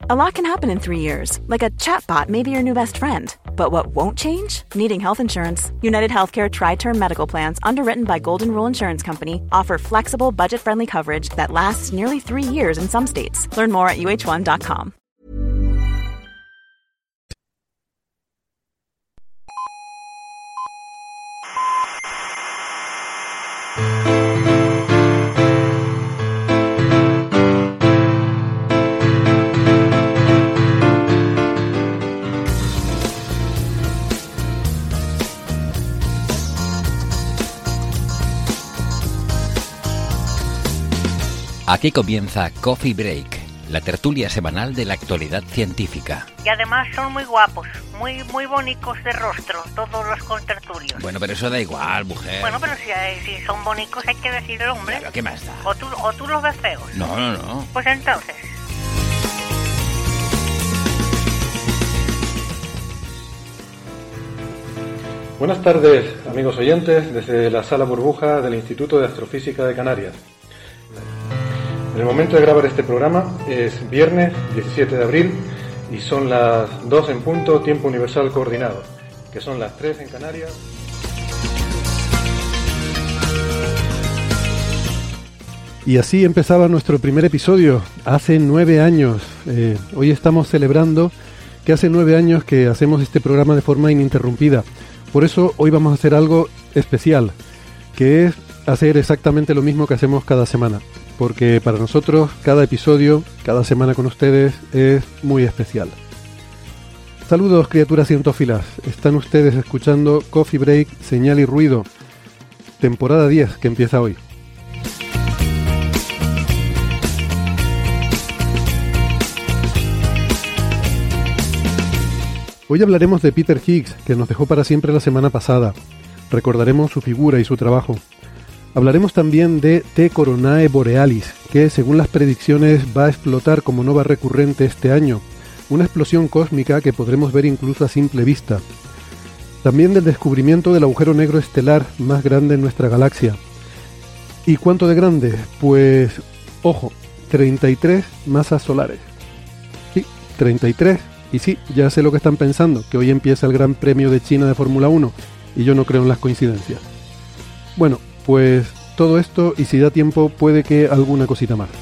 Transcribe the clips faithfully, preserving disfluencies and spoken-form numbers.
A lot can happen in three years, like a chatbot may be your new best friend. But what won't change? Needing health insurance. United Healthcare Tri-Term Medical Plans, underwritten by Golden Rule Insurance Company, offer flexible, budget-friendly coverage that lasts nearly three years in some states. Learn more at U H one dot com. Aquí comienza Coffee Break, la tertulia semanal de la actualidad científica. Y además son muy guapos, muy muy bonitos de rostro, todos los contertulios. Bueno, pero eso da igual, mujer. Bueno, pero si, si son bonitos hay que decir el hombre. Claro, ¿qué más da? O tú, o tú los ves feos. No, no, no. Pues entonces... Buenas tardes, amigos oyentes, desde la Sala Burbuja del Instituto de Astrofísica de Canarias. En el momento de grabar este programa es viernes diecisiete de abril y son las dos en punto, tiempo universal coordinado, que son las tres en Canarias. Y así empezaba nuestro primer episodio, hace nueve años. Eh, hoy estamos celebrando que hace nueve años que hacemos este programa de forma ininterrumpida. Por eso hoy vamos a hacer algo especial, que es hacer exactamente lo mismo que hacemos cada semana. Porque para nosotros cada episodio, cada semana con ustedes es muy especial. Saludos, criaturas cientófilas. Están ustedes escuchando Coffee Break, Señal y Ruido, temporada diez, que empieza hoy. Hoy hablaremos de Peter Higgs, que nos dejó para siempre la semana pasada. Recordaremos su figura y su trabajo. Hablaremos también de T Coronae Borealis, que según las predicciones va a explotar como nova recurrente este año, una explosión cósmica que podremos ver incluso a simple vista. También del descubrimiento del agujero negro estelar más grande en nuestra galaxia. ¿Y cuánto de grande? Pues, ojo, treinta y tres masas solares. Sí, treinta y tres. Y sí, ya sé lo que están pensando, que hoy empieza el Gran Premio de China de Fórmula uno, y yo no creo en las coincidencias. Bueno, pues todo esto, y si da tiempo, puede que alguna cosita más.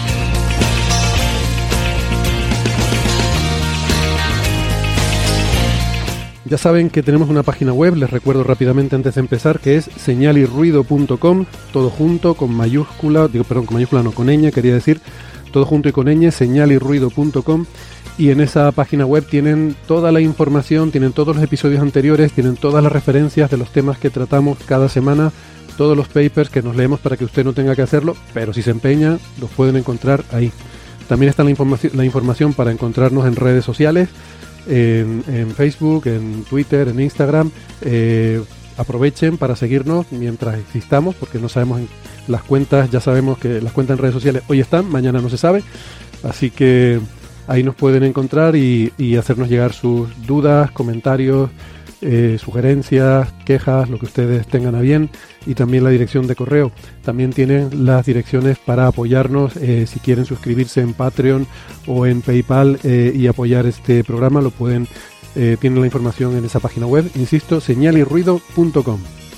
Ya saben que tenemos una página web, les recuerdo rápidamente antes de empezar, que es señal y ruido punto com, todo junto, con mayúscula, digo, perdón, con mayúscula no, con ñ, quería decir, todo junto y con ñ, señal y ruido punto com. Y en esa página web tienen toda la información, tienen todos los episodios anteriores, tienen todas las referencias de los temas que tratamos cada semana, todos los papers que nos leemos para que usted no tenga que hacerlo, pero si se empeña, los pueden encontrar ahí. También está la, información, la información para encontrarnos en redes sociales, en, en Facebook, en Twitter, en Instagram. Eh, aprovechen para seguirnos mientras existamos, porque no sabemos en las cuentas, ya sabemos que las cuentas en redes sociales hoy están, mañana no se sabe, así que ahí nos pueden encontrar y, y hacernos llegar sus dudas, comentarios, eh, sugerencias, quejas, lo que ustedes tengan a bien, y también la dirección de correo. También tienen las direcciones para apoyarnos, eh, si quieren suscribirse en Patreon o en PayPal eh, y apoyar este programa, lo pueden, eh, tienen la información en esa página web, insisto, señal y ruido punto com.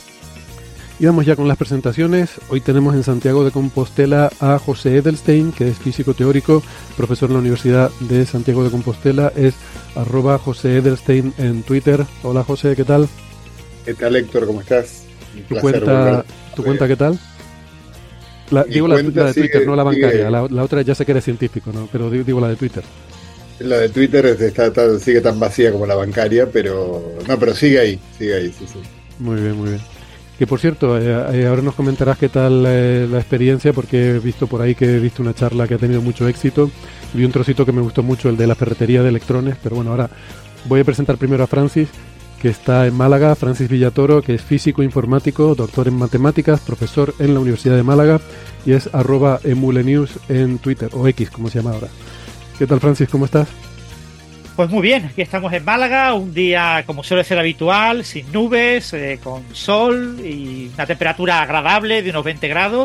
Y vamos ya con las presentaciones. Hoy tenemos en Santiago de Compostela a José Edelstein, que es físico teórico, profesor en la Universidad de Santiago de Compostela, es arroba José Edelstein en Twitter. Hola José, ¿qué tal? ¿Qué tal, Héctor? ¿Cómo estás? ¿Tu cuenta, ¿tu cuenta qué tal? La, digo la, la de sigue, Twitter, no la bancaria, la, la otra ya sé que eres científico, ¿no? Pero digo, digo la de Twitter. La de Twitter está, está, sigue tan vacía como la bancaria, pero no, pero sigue ahí, sigue ahí, sí, sí. Muy bien, muy bien. Que por cierto, eh, eh, ahora nos comentarás qué tal eh, la experiencia, porque he visto por ahí que he visto una charla que ha tenido mucho éxito. Vi un trocito que me gustó mucho, el de la ferretería de electrones, pero bueno, ahora voy a presentar primero a Francis, que está en Málaga, Francis Villatoro, que es físico informático, doctor en matemáticas, profesor en la Universidad de Málaga, y es arroba emulenews en Twitter, o X, como se llama ahora. ¿Qué tal, Francis? ¿Cómo estás? Pues muy bien, aquí estamos en Málaga, un día como suele ser habitual, sin nubes, eh, con sol y una temperatura agradable de unos veinte grados.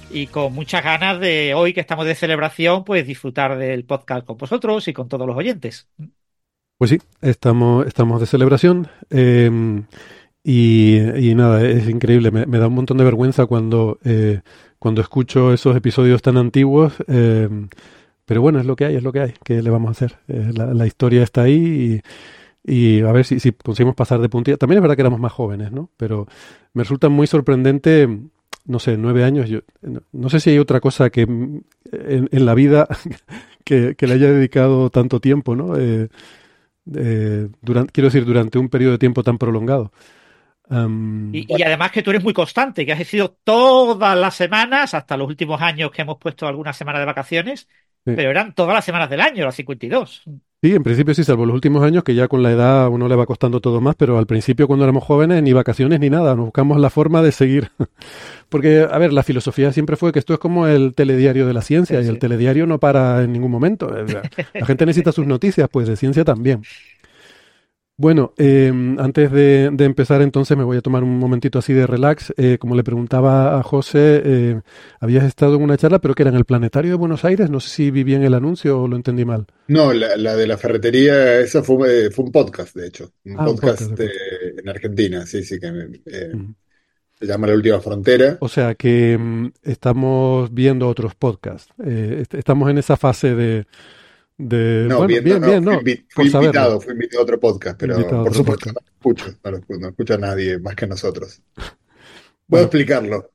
y con muchas ganas de hoy que estamos de celebración, pues disfrutar del podcast con vosotros y con todos los oyentes. Pues sí, estamos, estamos de celebración. eh, y, y nada, es increíble. Me, me da un montón de vergüenza cuando, eh, cuando escucho esos episodios tan antiguos. eh, pero bueno, es lo que hay, es lo que hay. ¿Qué le vamos a hacer? Eh, la, la historia está ahí y, y a ver si, si conseguimos pasar de puntilla. También es verdad que éramos más jóvenes, ¿no? Pero me resulta muy sorprendente, no sé, nueve años. Yo, no, no sé si hay otra cosa que mm, en, en la vida que, que le haya dedicado tanto tiempo, ¿no? Eh, eh, durante, quiero decir, durante un periodo de tiempo tan prolongado. Um, Y, y además que tú eres muy constante, que has sido todas las semanas, hasta los últimos años que hemos puesto algunas semanas de vacaciones, sí. pero eran todas las semanas del año, las cincuenta y dos. Sí, en principio sí, salvo los últimos años, que ya con la edad a uno le va costando todo más, pero al principio cuando éramos jóvenes ni vacaciones ni nada, nos buscamos la forma de seguir. Porque, a ver, la filosofía siempre fue que esto es como el telediario de la ciencia, Sí, y el sí. telediario no para en ningún momento. O sea, la gente necesita sus noticias, pues de ciencia también. Bueno, eh, antes de, de empezar entonces me voy a tomar un momentito así de relax. Eh, como le preguntaba a José, eh, habías estado en una charla, pero que era en el Planetario de Buenos Aires. No sé si vi bien el anuncio o lo entendí mal. No, la, la de la ferretería, esa fue, eh, fue un podcast, de hecho. Un Ah, un podcast, de podcast eh, acuerdo. en Argentina, sí, sí, que eh, Ujú. se llama La Última Frontera. O sea que mm, estamos viendo otros podcasts. Eh, est- estamos en esa fase de, de, No, bueno, viendo, bien, no, bien, fui, no, invi- fui por saberlo. invitado, fui invitado a otro podcast, pero Invitado a por otro supuesto podcast. no escucho, no lo escucho, no escucho a nadie más que nosotros. Puedo Bueno, explicarlo,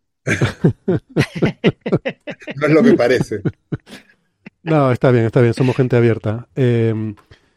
no es lo que parece. no, está bien, está bien, somos gente abierta. Em,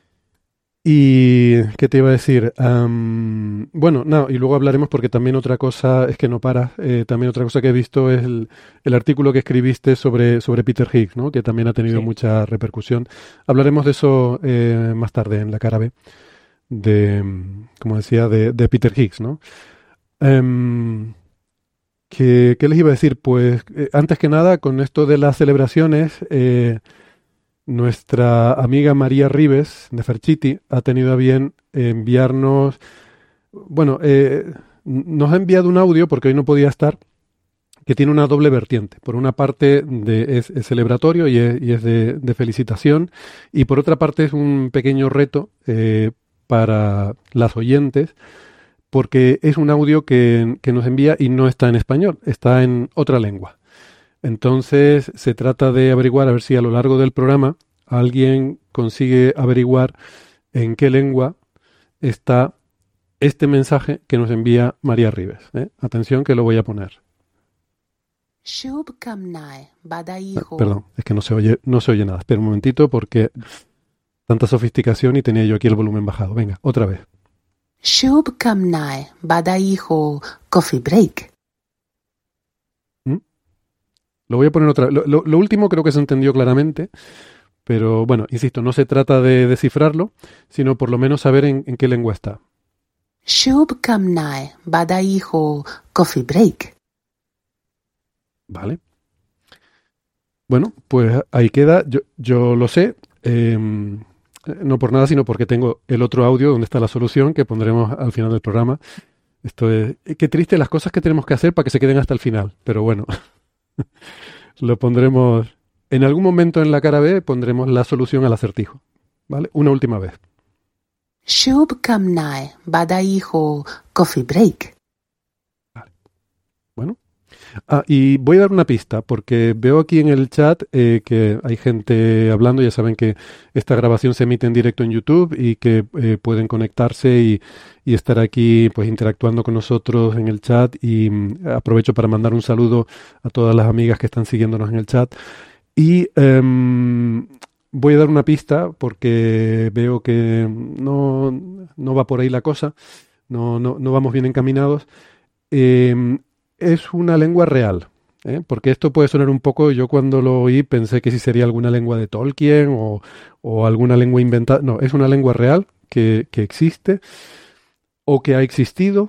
y, ¿qué te iba a decir? Am, bueno, no, y luego hablaremos porque también otra cosa es que no para. Eh, también otra cosa que he visto es el, el artículo que escribiste sobre, sobre Peter Higgs, ¿no? Que también ha tenido Sí. mucha repercusión. Hablaremos de eso eh, más tarde en la cara B, de, mm, como decía, de, de Peter Higgs, ¿no? Em, ¿qué, qué les iba a decir? Pues eh, antes que nada, con esto de las celebraciones, eh, nuestra amiga María Ribes de Ferchiti ha tenido a bien enviarnos, bueno, eh, nos ha enviado un audio porque hoy no podía estar, que tiene una doble vertiente. Por una parte de, es, es celebratorio y es, y es de, de felicitación, y por otra parte es un pequeño reto eh, para las oyentes, porque es un audio que, que nos envía y no está en español, está en otra lengua. Entonces se trata de averiguar, a ver si a lo largo del programa alguien consigue averiguar en qué lengua está este mensaje que nos envía María Ribes. ¿eh? Atención que lo voy a poner. Ah, perdón, es que no se oye, no se oye nada. Espera un momentito porque tanta sofisticación y tenía yo aquí el volumen bajado. Venga, otra vez. Shub Kamnae, Badaiho Coffee Break. ¿Mm? Lo voy a poner otra vez. Lo, lo, lo último creo que se entendió claramente, pero bueno, insisto, no se trata de descifrarlo, sino por lo menos saber en, en qué lengua está. Shub Kamnae, Badaiho Coffee Break. Vale. Bueno, pues ahí queda. Yo, yo lo sé. Eh, no por nada, sino porque tengo el otro audio donde está la solución que pondremos al final del programa. Esto es, qué triste las cosas que tenemos que hacer para que se queden hasta el final. Pero bueno, lo pondremos en algún momento en la cara B, pondremos la solución al acertijo. ¿Vale? Una última vez. Shub Kamnae, Badaiho Coffee Break. Vale. Bueno. Ah, y voy a dar una pista, porque veo aquí en el chat eh, que hay gente hablando. Ya saben que esta grabación se emite en directo en YouTube y que eh, pueden conectarse y, y estar aquí pues interactuando con nosotros en el chat. Y mm, aprovecho para mandar un saludo a todas las amigas que están siguiéndonos en el chat. Y um, voy a dar una pista porque veo que no, no va por ahí la cosa, no, no, no vamos bien encaminados. Eh, es una lengua real, ¿eh? Porque esto puede sonar un poco, yo cuando lo oí pensé que si sería alguna lengua de Tolkien o, o alguna lengua inventada. No, es una lengua real que, que existe o que ha existido.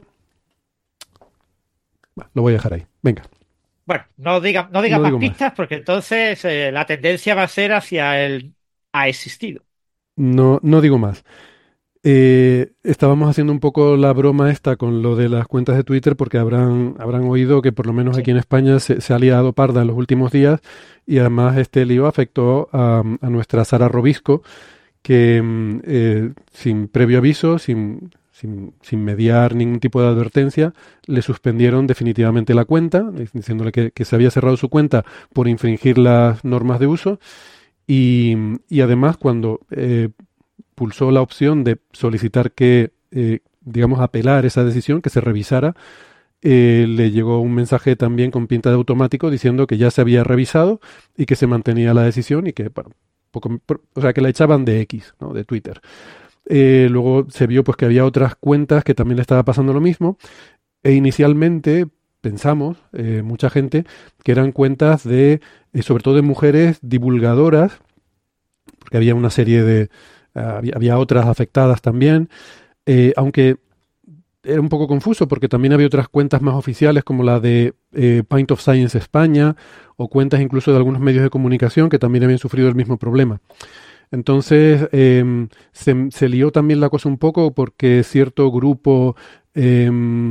Bah, lo voy a dejar ahí. Venga. Bueno, no diga, no diga No más digo más. pistas porque entonces eh, la tendencia va a ser hacia el ha existido. No, no digo más. Eh, estábamos haciendo un poco la broma esta con lo de las cuentas de Twitter porque habrán, habrán oído que por lo menos aquí Sí. en España se, se ha liado parda en los últimos días y además este lío afectó a, a nuestra Sara Robisco que mm, eh, sin previo aviso, sin, sin, sin mediar ningún tipo de advertencia, le suspendieron definitivamente la cuenta, diciéndole que, que se había cerrado su cuenta por infringir las normas de uso y, y además cuando eh, pulsó la opción de solicitar que, eh, digamos, apelar esa decisión, que se revisara, eh, le llegó un mensaje también con pinta de automático diciendo que ya se había revisado y que se mantenía la decisión y que, bueno, poco, o sea, que la echaban de X, ¿no? De Twitter. Eh, luego se vio pues que había otras cuentas que también le estaba pasando lo mismo e inicialmente pensamos, eh, mucha gente, que eran cuentas de, eh, sobre todo de mujeres divulgadoras, porque había una serie de, uh, había, había otras afectadas también, eh, aunque era un poco confuso porque también había otras cuentas más oficiales como la de eh, Pint of Science España o cuentas incluso de algunos medios de comunicación que también habían sufrido el mismo problema. Entonces eh, se, se lió también la cosa un poco porque cierto grupo eh,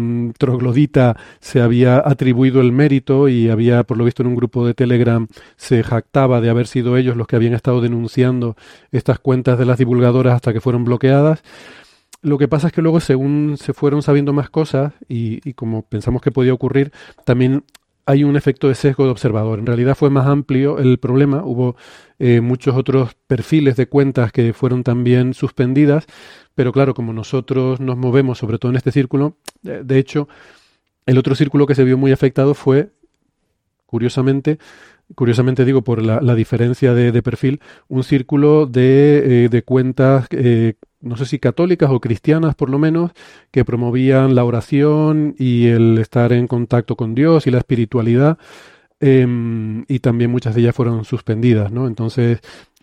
troglodita se había atribuido el mérito y había, por lo visto en un grupo de Telegram, se jactaba de haber sido ellos los que habían estado denunciando estas cuentas de las divulgadoras hasta que fueron bloqueadas. Lo que pasa es que luego, según se fueron sabiendo más cosas y, y como pensamos que podía ocurrir, también hay un efecto de sesgo de observador. En realidad fue más amplio el problema. Hubo eh, muchos otros perfiles de cuentas que fueron también suspendidas, pero claro, como nosotros nos movemos sobre todo en este círculo, eh, de hecho, el otro círculo que se vio muy afectado fue, curiosamente, curiosamente digo por la, la diferencia de, de perfil, un círculo de, eh, de cuentas, eh, no sé si católicas o cristianas por lo menos, que promovían la oración y el estar en contacto con Dios y la espiritualidad, eh, y también muchas de ellas fueron suspendidas, ¿no? Entonces,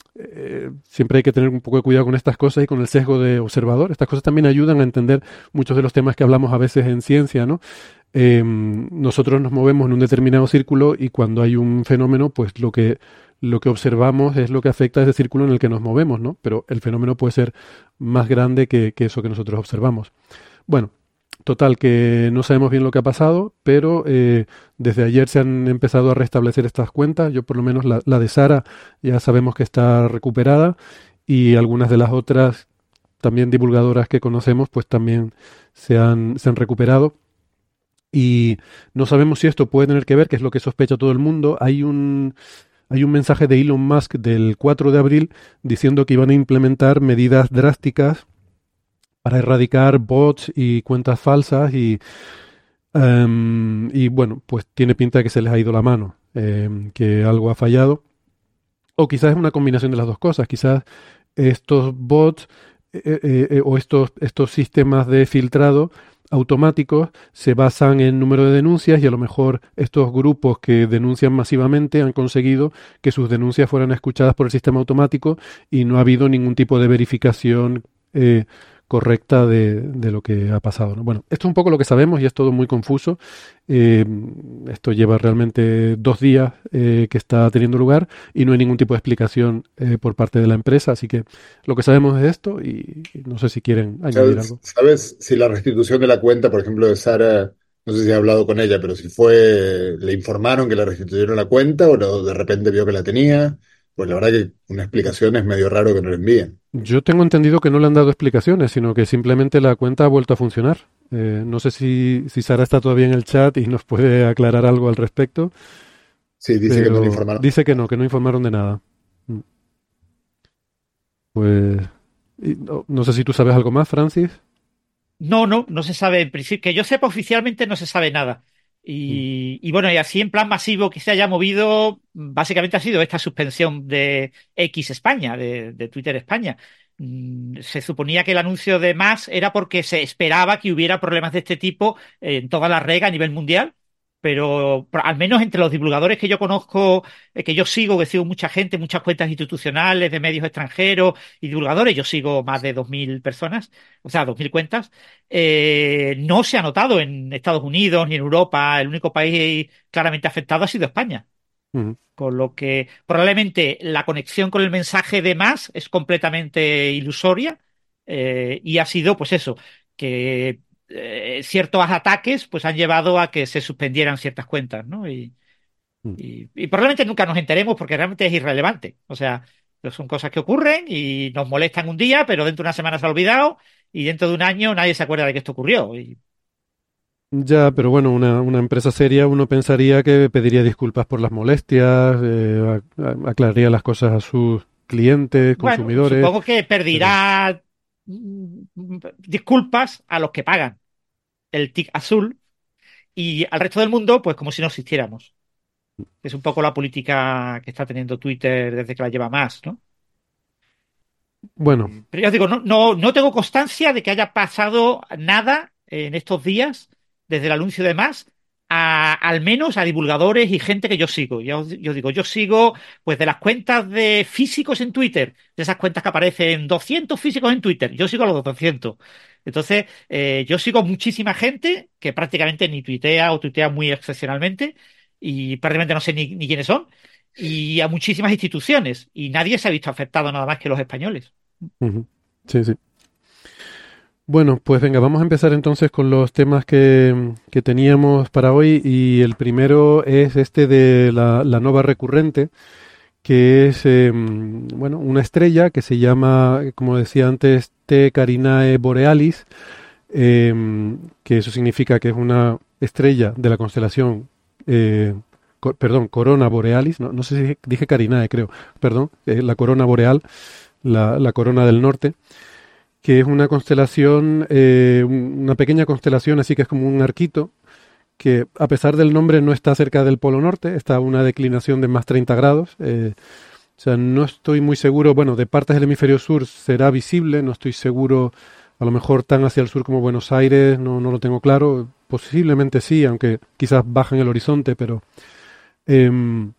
eh, siempre hay que tener un poco de cuidado con estas cosas y con el sesgo de observador. Estas cosas también ayudan a entender muchos de los temas que hablamos a veces en ciencia, ¿no? Eh, nosotros nos movemos en un determinado círculo y cuando hay un fenómeno, pues lo que, lo que observamos es lo que afecta a ese círculo en el que nos movemos, ¿no? Pero el fenómeno puede ser más grande que, que eso que nosotros observamos. Bueno, total, que no sabemos bien lo que ha pasado, pero eh, desde ayer se han empezado a restablecer estas cuentas. Yo por lo menos la, la de Sara ya sabemos que está recuperada y algunas de las otras también divulgadoras que conocemos pues también se han, se han recuperado. Y no sabemos si esto puede tener que ver, que es lo que sospecha todo el mundo. Hay un, hay un mensaje de Elon Musk del cuatro de abril diciendo que iban a implementar medidas drásticas para erradicar bots y cuentas falsas y, um, y bueno, pues tiene pinta de que se les ha ido la mano, eh, que algo ha fallado. O quizás es una combinación de las dos cosas. Quizás estos bots eh, eh, eh, o estos, estos sistemas de filtrado automáticos se basan en número de denuncias y a lo mejor estos grupos que denuncian masivamente han conseguido que sus denuncias fueran escuchadas por el sistema automático y no ha habido ningún tipo de verificación eh, correcta de, de lo que ha pasado, ¿no? Bueno, esto es un poco lo que sabemos y es todo muy confuso. Eh, esto lleva realmente dos días eh, que está teniendo lugar y no hay ningún tipo de explicación eh, por parte de la empresa, así que lo que sabemos es esto y, y no sé si quieren añadir ¿Sabes, algo. sabes si la restitución de la cuenta, por ejemplo, de Sara, no sé si ha hablado con ella, pero si fue, le informaron que le restituyeron la cuenta o no, de repente vio que la tenía? Pues la verdad que una explicación es medio raro que no la envíen. Yo tengo entendido que no le han dado explicaciones, sino que simplemente la cuenta ha vuelto a funcionar. Eh, no sé si, si Sara está todavía en el chat y nos puede aclarar algo al respecto, Sí, dice que no le pero informaron. dice que no, que no informaron de nada. Mm. Pues y no, no sé si tú sabes algo más, Francis. No, no, no se sabe, en principio, que yo sepa oficialmente no se sabe nada. Mm. Y, y bueno, y así en plan masivo que se haya movido, básicamente ha sido esta suspensión de X España, de, de Twitter España. Mm, Se suponía que el anuncio de más era porque se esperaba que hubiera problemas de este tipo en toda la red a nivel mundial, pero por- al menos entre los divulgadores que yo conozco, eh, que yo sigo, que sigo mucha gente, muchas cuentas institucionales de medios extranjeros y divulgadores, yo sigo más de dos mil personas, o sea, dos mil cuentas, eh, no se ha notado en Estados Unidos ni en Europa. El único país claramente afectado ha sido España. Mm. Con lo que probablemente la conexión con el mensaje de más es completamente ilusoria. eh, y ha sido, pues eso, que eh, ciertos ataques pues han llevado a que se suspendieran ciertas cuentas, ¿no? Y, y, y probablemente nunca nos enteremos porque realmente es irrelevante. O sea, pues son cosas que ocurren y nos molestan un día, pero dentro de una semana se ha olvidado y dentro de un año nadie se acuerda de que esto ocurrió. Y, Ya, pero bueno, una, una empresa seria uno pensaría que pediría disculpas por las molestias, eh, a- a- aclararía las cosas a sus clientes, bueno, consumidores. supongo que Pero, pedirá mm, disculpas a los que pagan el tic azul y al resto del mundo, pues como si no existiéramos. Es un poco la política que está teniendo Twitter desde que la lleva más, ¿no? bueno, Pero ya os digo, no, no, no tengo constancia de que haya pasado nada en estos días, desde el anuncio de más, a, al menos a divulgadores y gente que yo sigo. Ya os, yo digo, yo sigo pues de las cuentas de físicos en Twitter, de esas cuentas que aparecen doscientos físicos en Twitter, yo sigo a los doscientos. Entonces, eh, yo sigo muchísima gente que prácticamente ni tuitea o tuitea muy excepcionalmente y prácticamente no sé ni, ni quiénes son, y a muchísimas instituciones, y nadie se ha visto afectado nada más que los españoles. ujú, sí, sí. Bueno, pues venga, vamos a empezar entonces con los temas que, que teníamos para hoy y el primero es este de la, la nova recurrente, que es, eh, bueno, una estrella que se llama, como decía antes, T Carinae Borealis, eh, que eso significa que es una estrella de la constelación, eh, co- perdón, Corona Borealis, no, no sé si dije Carinae, creo, perdón, eh, la corona boreal, la, la corona del norte, que es una constelación, eh, un- una pequeña constelación, así que es como un arquito, que a pesar del nombre no está cerca del Polo Norte, está a una declinación de más treinta grados. Eh, o sea, no estoy muy seguro, bueno, de partes del hemisferio sur será visible, no estoy seguro, a lo mejor tan hacia el sur como Buenos Aires, no, no lo tengo claro, posiblemente sí, aunque quizás baja en el horizonte, pero... em,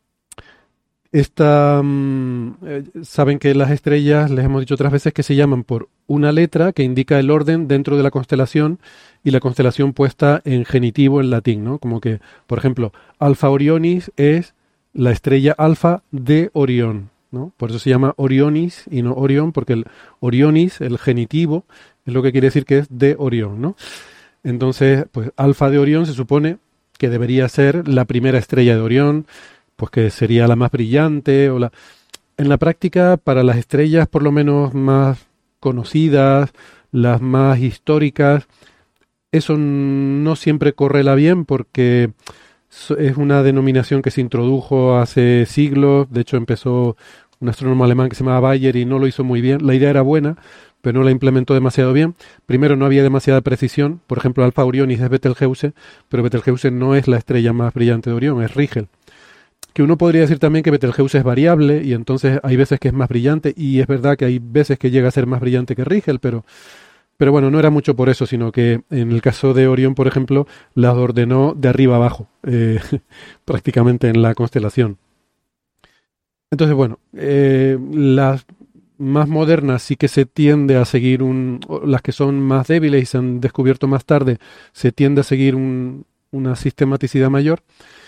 esta, mm, eh, saben que las estrellas, les hemos dicho otras veces que se llaman por una letra que indica el orden dentro de la constelación y la constelación puesta en genitivo en latín, ¿no? Como que, por ejemplo, Alfa Orionis es la estrella alfa de Orión, ¿no? Por eso se llama Orionis y no Orión, porque el Orionis, el genitivo, es lo que quiere decir que es de Orión, ¿no? Entonces, pues Alfa de Orión se supone que debería ser la primera estrella de Orión, pues que sería la más brillante o la... En la práctica, para las estrellas por lo menos más conocidas, las más históricas, eso no siempre correla bien porque so- es una denominación que se introdujo hace siglos. De hecho, empezó un astrónomo alemán que se llamaba Bayer y no lo hizo muy bien. La idea era buena, pero no la implementó demasiado bien. Primero, no había demasiada precisión. Por ejemplo, Alfa Orionis es Betelgeuse, pero Betelgeuse no es la estrella más brillante de Orión, es Rigel. Que uno podría decir también que Betelgeuse es variable y entonces hay veces que es más brillante y es verdad que hay veces que llega a ser más brillante que Rigel, pero, pero bueno, no era mucho por eso, sino que en el caso de Orión, por ejemplo, las ordenó de arriba abajo, eh, prácticamente en la constelación. Entonces, bueno, eh, las más modernas sí que se tiende a seguir un... o las que son más débiles y se han descubierto más tarde, se tiende a seguir un- una sistematicidad mayor.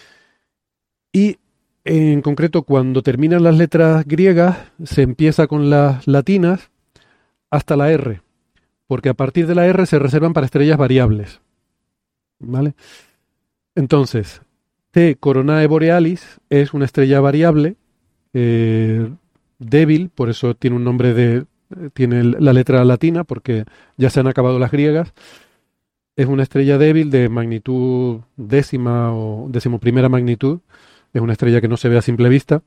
Y en concreto, cuando terminan las letras griegas, se empieza con las latinas hasta la R, porque a partir de la R se reservan para estrellas variables, ¿vale? Entonces, T Coronae Borealis es una estrella variable, eh, débil, por eso tiene un nombre de, tiene la letra latina, porque ya se han acabado las griegas. Es una estrella débil de magnitud décima o decimoprimera magnitud. Es una estrella que no se ve a simple vista.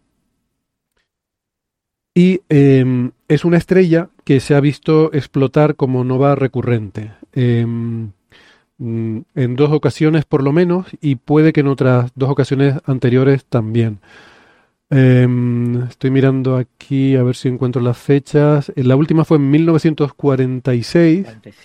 Y eh, es una estrella que se ha visto explotar como nova recurrente. Eh, en dos ocasiones por lo menos, y puede que en otras dos ocasiones anteriores también. Eh, estoy mirando aquí a ver si encuentro las fechas. La última fue en mil novecientos cuarenta y seis.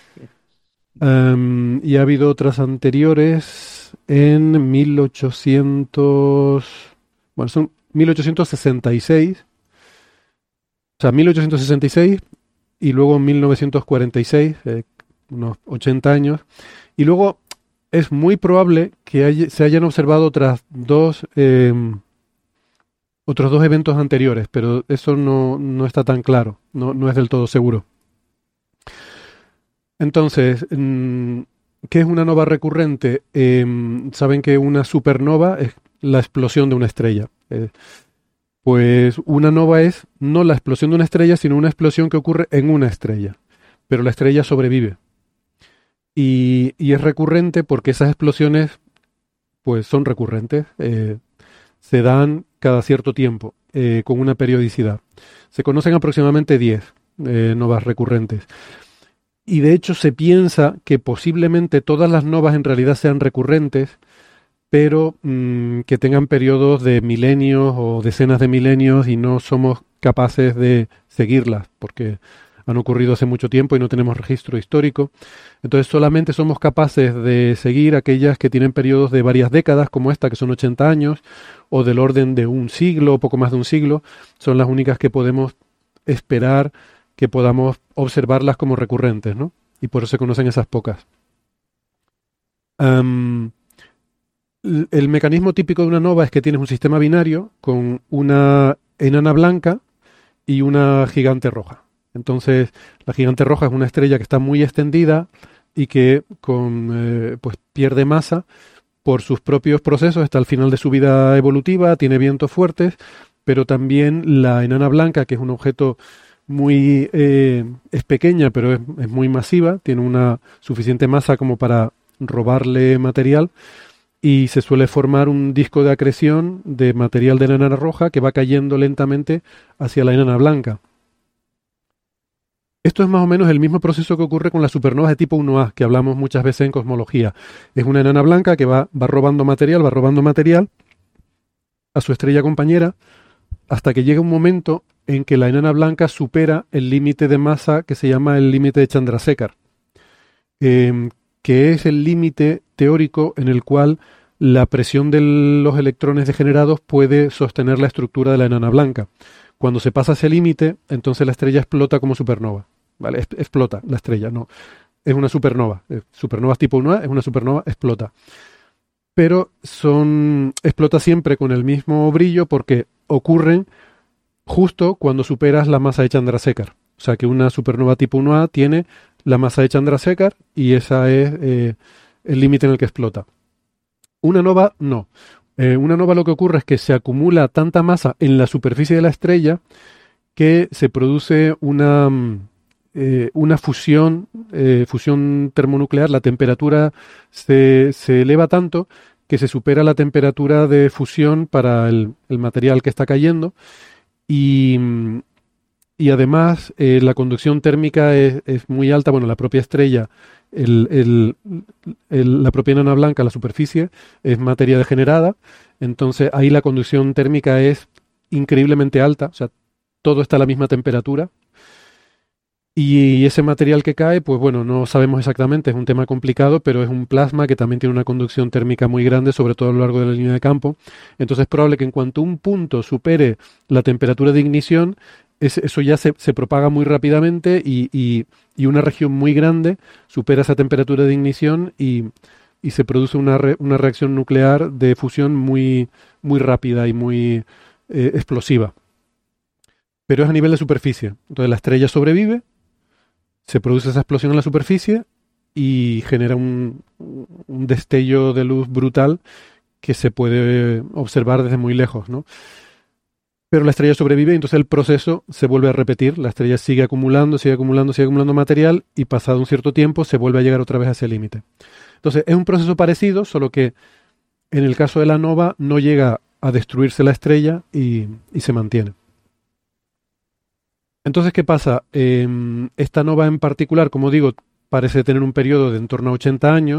Um, y ha habido otras anteriores en mil ochocientos, bueno, son mil ochocientos sesenta y seis, o sea, mil ochocientos sesenta y seis y luego mil novecientos cuarenta y seis, eh, unos ochenta años, y luego es muy probable que hay- se hayan observado otras dos, eh, otros dos eventos anteriores, pero eso no, no está tan claro, no, no es del todo seguro. Entonces, mm, ¿qué es una nova recurrente? Eh, Saben que una supernova es la explosión de una estrella. Eh, pues una nova es no la explosión de una estrella, sino una explosión que ocurre en una estrella. Pero la estrella sobrevive. Y, y es recurrente porque esas explosiones pues son recurrentes. Eh, se dan cada cierto tiempo, eh, con una periodicidad. Se conocen aproximadamente diez eh, novas recurrentes. Y de hecho se piensa que posiblemente todas las novas en realidad sean recurrentes, pero mmm, que tengan periodos de milenios o decenas de milenios y no somos capaces de seguirlas, porque han ocurrido hace mucho tiempo y no tenemos registro histórico. Entonces solamente somos capaces de seguir aquellas que tienen periodos de varias décadas, como esta, que son ochenta años, o del orden de un siglo, o poco más de un siglo. Son las únicas que podemos esperar que podamos observarlas como recurrentes, ¿no? Y por eso se conocen esas pocas. Um, el mecanismo típico de una nova es que tienes un sistema binario con una enana blanca y una gigante roja. Entonces, la gigante roja es una estrella que está muy extendida y que con, eh, pues pierde masa por sus propios procesos, está al final de su vida evolutiva, tiene vientos fuertes, pero también la enana blanca, que es un objeto muy eh, es pequeña, pero es, es muy masiva, tiene una suficiente masa como para robarle material, y se suele formar un disco de acreción de material de la enana roja que va cayendo lentamente hacia la enana blanca. Esto es más o menos el mismo proceso que ocurre con las supernovas de tipo uno A, que hablamos muchas veces en cosmología. Es una enana blanca que va, va robando material, va robando material a su estrella compañera, hasta que llega un momento en que la enana blanca supera el límite de masa que se llama el límite de Chandrasekhar, eh, que es el límite teórico en el cual la presión de los electrones degenerados puede sostener la estructura de la enana blanca. Cuando se pasa ese límite, entonces la estrella explota como supernova. ¿Vale? Es, explota la estrella, no. Es una supernova. Supernovas tipo uno A es una supernova, explota. Pero son explota siempre con el mismo brillo porque ocurren justo cuando superas la masa de Chandrasekhar. O sea que una supernova tipo uno A tiene la masa de Chandrasekhar y esa es eh, el límite en el que explota. Una nova no. Eh, una nova lo que ocurre es que se acumula tanta masa en la superficie de la estrella que se produce una, eh, una fusión, eh, fusión termonuclear. La temperatura se, se eleva tanto que se supera la temperatura de fusión para el, el material que está cayendo, y, y además eh, la conducción térmica es, es muy alta. Bueno, la propia estrella, el, el, el, la propia enana blanca, la superficie, es materia degenerada, entonces ahí la conducción térmica es increíblemente alta, o sea, todo está a la misma temperatura. Y ese material que cae, pues bueno, no sabemos exactamente, es un tema complicado, pero es un plasma que también tiene una conducción térmica muy grande, sobre todo a lo largo de la línea de campo. Entonces es probable que en cuanto un punto supere la temperatura de ignición, es, eso ya se, se propaga muy rápidamente y, y, y una región muy grande supera esa temperatura de ignición y, y se produce una, re, una reacción nuclear de fusión muy, muy rápida y muy eh, explosiva. Pero es a nivel de superficie. Entonces la estrella sobrevive, se produce esa explosión en la superficie y genera un, un destello de luz brutal que se puede observar desde muy lejos, ¿no? Pero la estrella sobrevive y entonces el proceso se vuelve a repetir. La estrella sigue acumulando, sigue acumulando, sigue acumulando material y pasado un cierto tiempo se vuelve a llegar otra vez a ese límite. Entonces es un proceso parecido, solo que en el caso de la nova no llega a destruirse la estrella y, y se mantiene. Entonces, ¿qué pasa? Eh, esta nova en particular, como digo, parece tener un periodo de en torno a ochenta años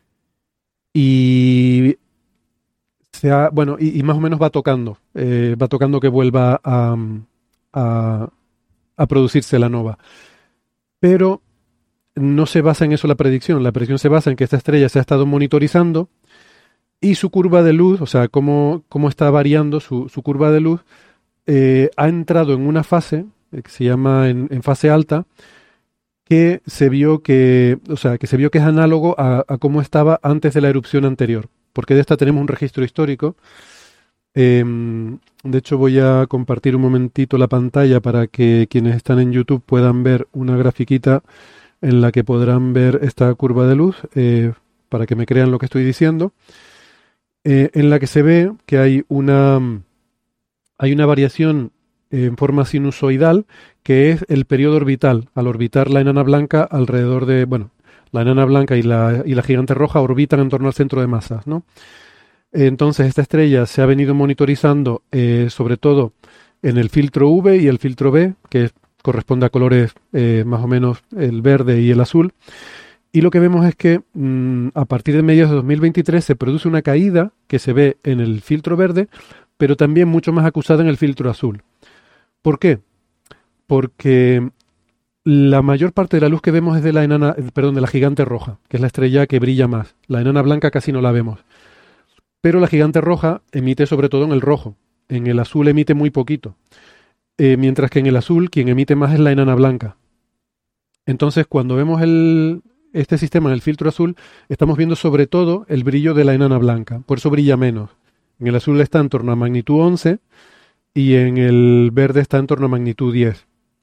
y, se ha, bueno, y, y más o menos va tocando, eh, va tocando que vuelva a, a, a producirse la nova. Pero no se basa en eso la predicción. La predicción se basa en que esta estrella se ha estado monitorizando y su curva de luz, o sea, cómo, cómo está variando su, su curva de luz, eh, ha entrado en una fase que se llama en, en fase alta, que se vio que, o sea, que se vio que es análogo a, a cómo estaba antes de la erupción anterior, porque de esta tenemos un registro histórico. Eh, de hecho, voy a compartir un momentito la pantalla para que quienes están en YouTube puedan ver una grafiquita en la que podrán ver esta curva de luz, eh, para que me crean lo que estoy diciendo, eh, en la que se ve que hay una, hay una variación en forma sinusoidal, que es el periodo orbital. Al orbitar la enana blanca alrededor de, bueno, la enana blanca y la, y la gigante roja orbitan en torno al centro de masas, ¿no? Entonces esta estrella se ha venido monitorizando, eh, sobre todo en el filtro U V y el filtro B, que corresponde a colores eh, más o menos el verde y el azul. Y lo que vemos es que mmm, a partir de mediados de dos mil veintitrés se produce una caída que se ve en el filtro verde, pero también mucho más acusada en el filtro azul. ¿Por qué? Porque la mayor parte de la luz que vemos es de la enana, perdón, de la gigante roja, que es la estrella que brilla más. La enana blanca casi no la vemos. Pero la gigante roja emite sobre todo en el rojo. En el azul emite muy poquito. Eh, mientras que en el azul quien emite más es la enana blanca. Entonces, cuando vemos el, este sistema en el filtro azul, estamos viendo sobre todo el brillo de la enana blanca. Por eso brilla menos. En el azul está en torno a magnitud once y en el verde está en torno a magnitud diez.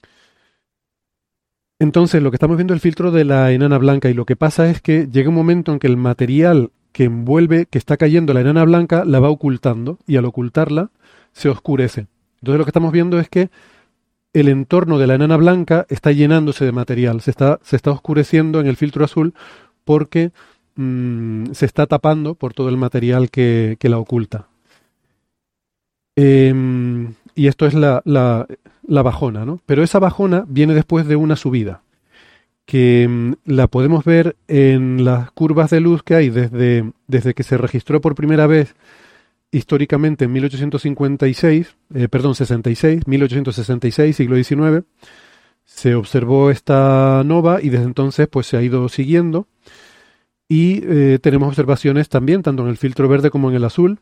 Entonces, lo que estamos viendo es el filtro de la enana blanca, y lo que pasa es que llega un momento en que el material que envuelve, que está cayendo la enana blanca, la va ocultando, y al ocultarla se oscurece. Entonces lo que estamos viendo es que el entorno de la enana blanca está llenándose de material, se está, se está oscureciendo en el filtro azul porque mmm, se está tapando por todo el material que, que la oculta. Eh, y esto es la, la, la bajona, ¿no? Pero esa bajona viene después de una subida, que mmm, la podemos ver en las curvas de luz que hay desde, desde que se registró por primera vez históricamente en mil ochocientos cincuenta y seis, eh, perdón, sesenta y seis, mil ochocientos sesenta y seis, siglo diecinueve, se observó esta nova y desde entonces pues se ha ido siguiendo, y eh, tenemos observaciones también tanto en el filtro verde como en el azul,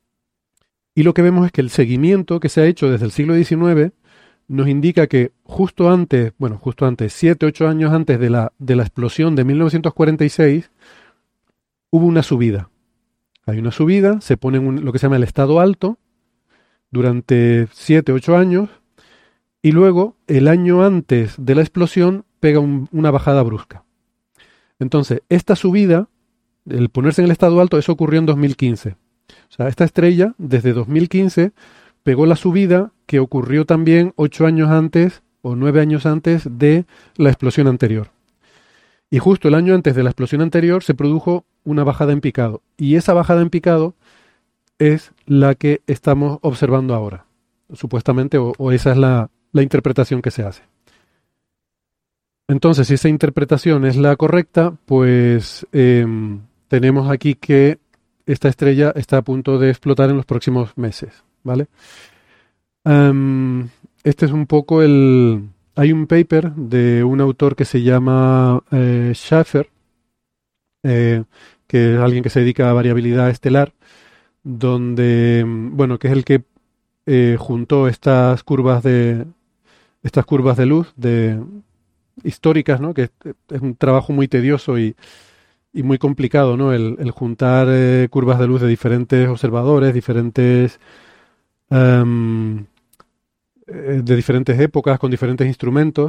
y lo que vemos es que el seguimiento que se ha hecho desde el siglo diecinueve nos indica que justo antes, bueno, justo antes, siete, ocho años antes de la, de la explosión de mil novecientos cuarenta y seis, hubo una subida. Hay una subida, se pone en un, lo que se llama el estado alto, durante siete, ocho años, y luego, el año antes de la explosión, pega un, una bajada brusca. Entonces, esta subida, el ponerse en el estado alto, eso ocurrió en dos mil quince. O sea, esta estrella, desde dos mil quince, pegó la subida que ocurrió también ocho años antes, o nueve años antes de la explosión anterior. Y justo el año antes de la explosión anterior se produjo una bajada en picado. Y esa bajada en picado es la que estamos observando ahora, supuestamente, o, o esa es la, la interpretación que se hace. Entonces, si esa interpretación es la correcta, pues eh, tenemos aquí que esta estrella está a punto de explotar en los próximos meses, ¿vale? Um, este es un poco el... Hay un paper de un autor que se llama eh, Schaffer, eh, que es alguien que se dedica a variabilidad estelar, donde, bueno, que es el que eh, juntó estas curvas de estas curvas de luz de históricas, ¿no? Que es, es un trabajo muy tedioso y, y muy complicado, ¿no? El, el juntar eh, curvas de luz de diferentes observadores, diferentes um, de diferentes épocas, con diferentes instrumentos,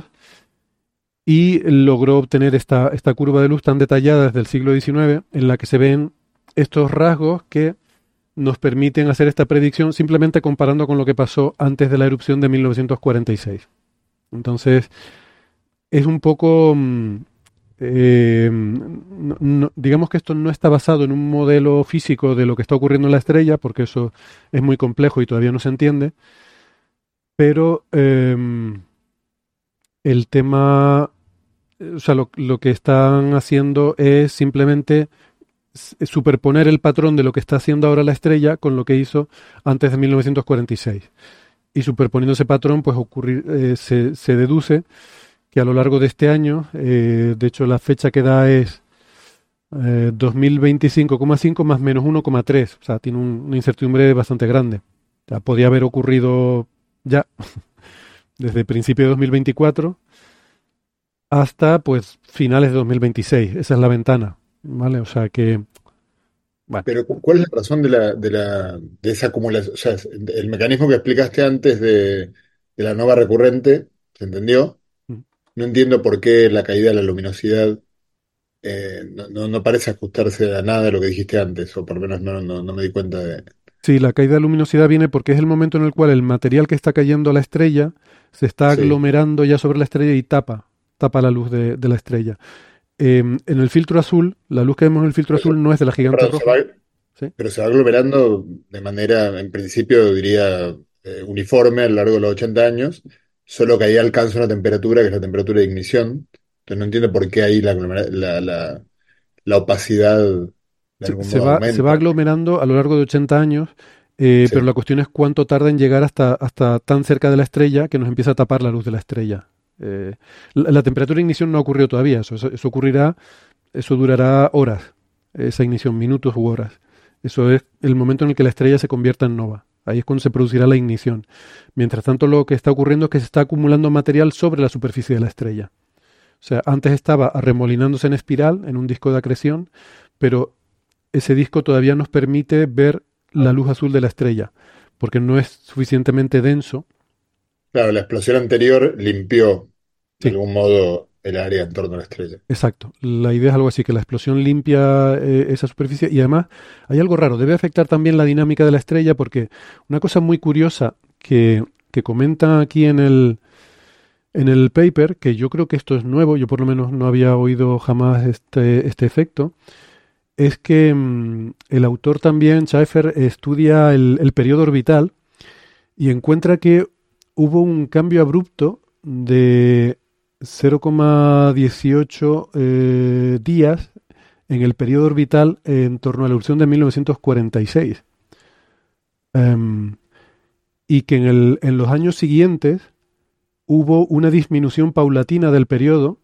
y logró obtener esta, esta curva de luz tan detallada desde el siglo diecinueve, en la que se ven estos rasgos que nos permiten hacer esta predicción simplemente comparando con lo que pasó antes de la erupción de mil novecientos cuarenta y seis. Entonces, es un poco... Eh, no, no, digamos que esto no está basado en un modelo físico de lo que está ocurriendo en la estrella, porque eso es muy complejo y todavía no se entiende. Pero eh, el tema, o sea, lo, lo que están haciendo es simplemente superponer el patrón de lo que está haciendo ahora la estrella con lo que hizo antes de mil novecientos cuarenta y seis. Y superponiendo ese patrón, pues ocurrir, eh, se, se deduce que a lo largo de este año, eh, de hecho la fecha que da es eh, dos mil veinticinco coma cinco más menos uno coma tres, o sea, tiene un, una incertidumbre bastante grande. O sea, podía haber ocurrido ya desde principio de dos mil veinticuatro hasta pues finales de dos mil veintiséis. Esa es la ventana, ¿vale? O sea que, bueno. Pero ¿cuál es la razón de la, de la, de esa acumulación? O sea, el mecanismo que explicaste antes de, de la nova recurrente, ¿se entendió? no entiendo por qué la caída de la luminosidad eh, no, no, no parece ajustarse a nada de lo que dijiste antes, o por lo menos no, no, no me di cuenta de... Sí, la caída de luminosidad viene porque es el momento en el cual el material que está cayendo a la estrella se está Sí, aglomerando ya sobre la estrella y tapa, tapa la luz de, de la estrella. Eh, en el filtro azul, la luz que vemos en el filtro pero se, azul no es de la gigante perdón, se va, roja, ¿sí? pero se va aglomerando de manera, en principio, diría, eh, uniforme a lo largo de los ochenta años, solo que ahí alcanza una temperatura que es la temperatura de ignición. Entonces no entiendo por qué ahí la, aglomera- la, la, la opacidad de Se, algún se modo va, se va aumenta. aglomerando a lo largo de ochenta años, eh, pero Sí. la cuestión es cuánto tarda en llegar hasta, hasta tan cerca de la estrella que nos empieza a tapar la luz de la estrella. Eh, la, la temperatura de ignición no ha ocurrido todavía, eso, eso, eso ocurrirá, eso durará horas, esa ignición, minutos u horas. Eso es el momento en el que la estrella se convierta en nova. Ahí es cuando se producirá la ignición. Mientras tanto, lo que está ocurriendo es que se está acumulando material sobre la superficie de la estrella. O sea, antes estaba arremolinándose en espiral, en un disco de acreción, pero ese disco todavía nos permite ver la luz azul de la estrella, porque no es suficientemente denso. Claro, la explosión anterior limpió de Sí, algún modo el área en torno a la estrella. exacto. La idea es algo así, que la explosión limpia eh, esa superficie y además hay algo raro, debe afectar también la dinámica de la estrella porque una cosa muy curiosa que, que comentan aquí en el, en el paper, que yo creo que esto es nuevo, yo por lo menos no había oído jamás este, este efecto, es que mm, el autor también, Schaeffer, estudia el, el periodo orbital y encuentra que hubo un cambio abrupto de cero coma dieciocho eh, días en el periodo orbital en torno a la erupción de mil novecientos cuarenta y seis. Em, y que en, el- en los años siguientes hubo una disminución paulatina del periodo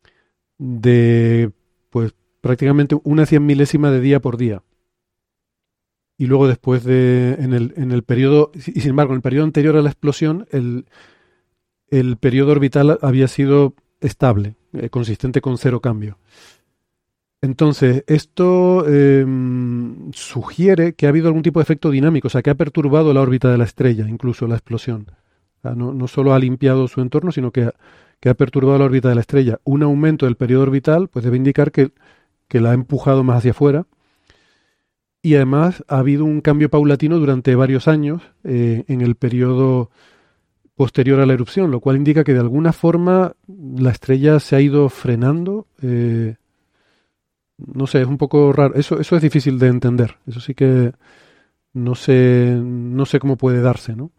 de pues prácticamente una cien milésima de día por día. Y luego después de, en el, en el periodo, y sin embargo, en el periodo anterior a la explosión, el, el periodo orbital había sido estable, eh, consistente con cero cambio. Entonces, esto eh, sugiere que ha habido algún tipo de efecto dinámico, o sea, que ha perturbado la órbita de la estrella, incluso la explosión. O sea, no, no solo ha limpiado su entorno, sino que ha, que ha perturbado la órbita de la estrella. Un aumento del periodo orbital pues debe indicar que, que la ha empujado más hacia afuera. Y además ha habido un cambio paulatino durante varios años eh, en el periodo posterior a la erupción, lo cual indica que de alguna forma la estrella se ha ido frenando. eh, no sé, es un poco raro. Eso, eso es difícil de entender. Eso sí que no sé, no sé cómo puede darse, ¿no?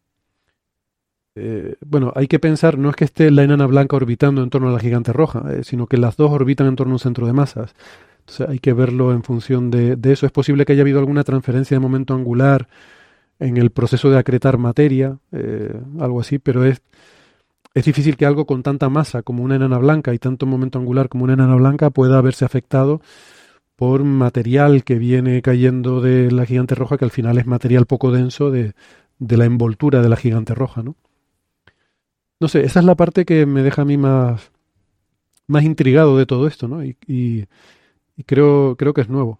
Eh, bueno, hay que pensar, no es que esté la enana blanca orbitando en torno a la gigante roja, eh, sino que las dos orbitan en torno a un centro de masas. Entonces hay que verlo en función de, de eso. Es posible que haya habido alguna transferencia de momento angular en el proceso de acretar materia, eh, algo así, pero es, es difícil que algo con tanta masa como una enana blanca y tanto momento angular como una enana blanca pueda haberse afectado por material que viene cayendo de la gigante roja, que al final es material poco denso de, de la envoltura de la gigante roja, ¿no? No sé, esa es la parte que me deja a mí más, más intrigado de todo esto, ¿no? Y, y- y creo, creo que es nuevo.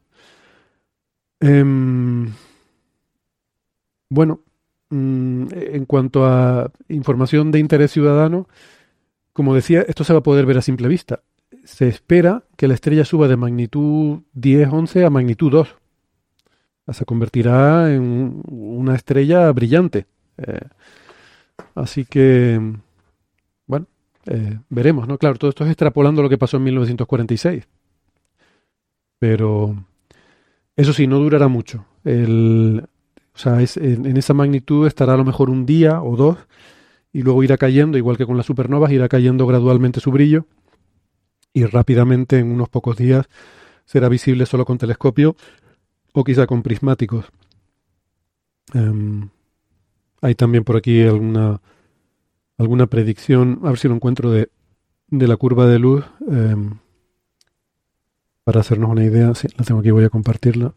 Em, bueno, mm, en cuanto a información de interés ciudadano, como decía, esto se va a poder ver a simple vista. Se espera que la estrella suba de magnitud diez once a magnitud dos. Se convertirá en una estrella brillante. Eh, así que, bueno, eh, veremos, ¿no? Claro, todo esto es extrapolando lo que pasó en mil novecientos cuarenta y seis. Pero eso sí, no durará mucho. El, o sea, es, en, en esa magnitud estará a lo mejor un día o dos y luego irá cayendo, igual que con las supernovas, irá cayendo gradualmente su brillo y rápidamente, en unos pocos días, será visible solo con telescopio o quizá con prismáticos. Em, hay también por aquí alguna, alguna predicción, a ver si lo encuentro, de, de la curva de luz, em, para hacernos una idea. Sí, la tengo aquí, voy a compartirla.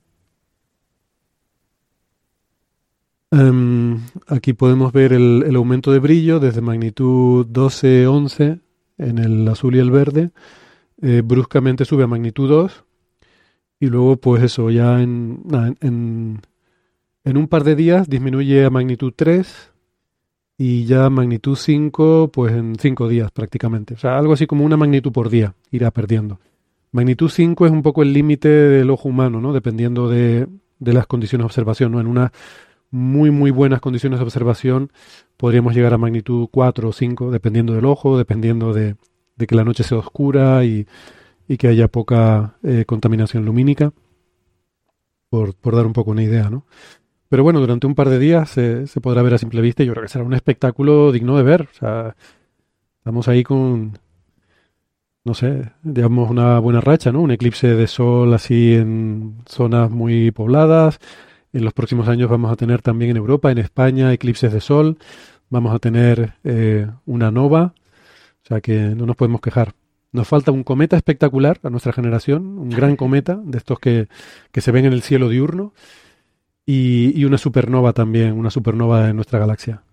Em, aquí podemos ver el, el aumento de brillo desde magnitud doce once en el azul y el verde. Eh, bruscamente sube a magnitud dos y luego pues eso, ya en, nada, en, en un par de días disminuye a magnitud tres y ya magnitud cinco, pues en cinco días prácticamente. O sea, algo así como una magnitud por día irá perdiendo. Magnitud cinco es un poco el límite del ojo humano, ¿no? Dependiendo de, de las condiciones de observación, ¿no? En unas muy, muy buenas condiciones de observación podríamos llegar a magnitud cuatro o cinco, dependiendo del ojo, dependiendo de, de que la noche sea oscura y, y que haya poca eh, contaminación lumínica, por, por dar un poco una idea, ¿no? Pero bueno, durante un par de días se, se podrá ver a simple vista y yo creo que será un espectáculo digno de ver. O sea, estamos ahí con, no sé, digamos una buena racha, ¿no? Un eclipse de sol así en zonas muy pobladas. En los próximos años vamos a tener también en Europa, en España, eclipses de sol. Vamos a tener eh, una nova, o sea que no nos podemos quejar. Nos falta un cometa espectacular a nuestra generación, un gran cometa de estos que, que se ven en el cielo diurno. Y, y una supernova también, una supernova de nuestra galaxia.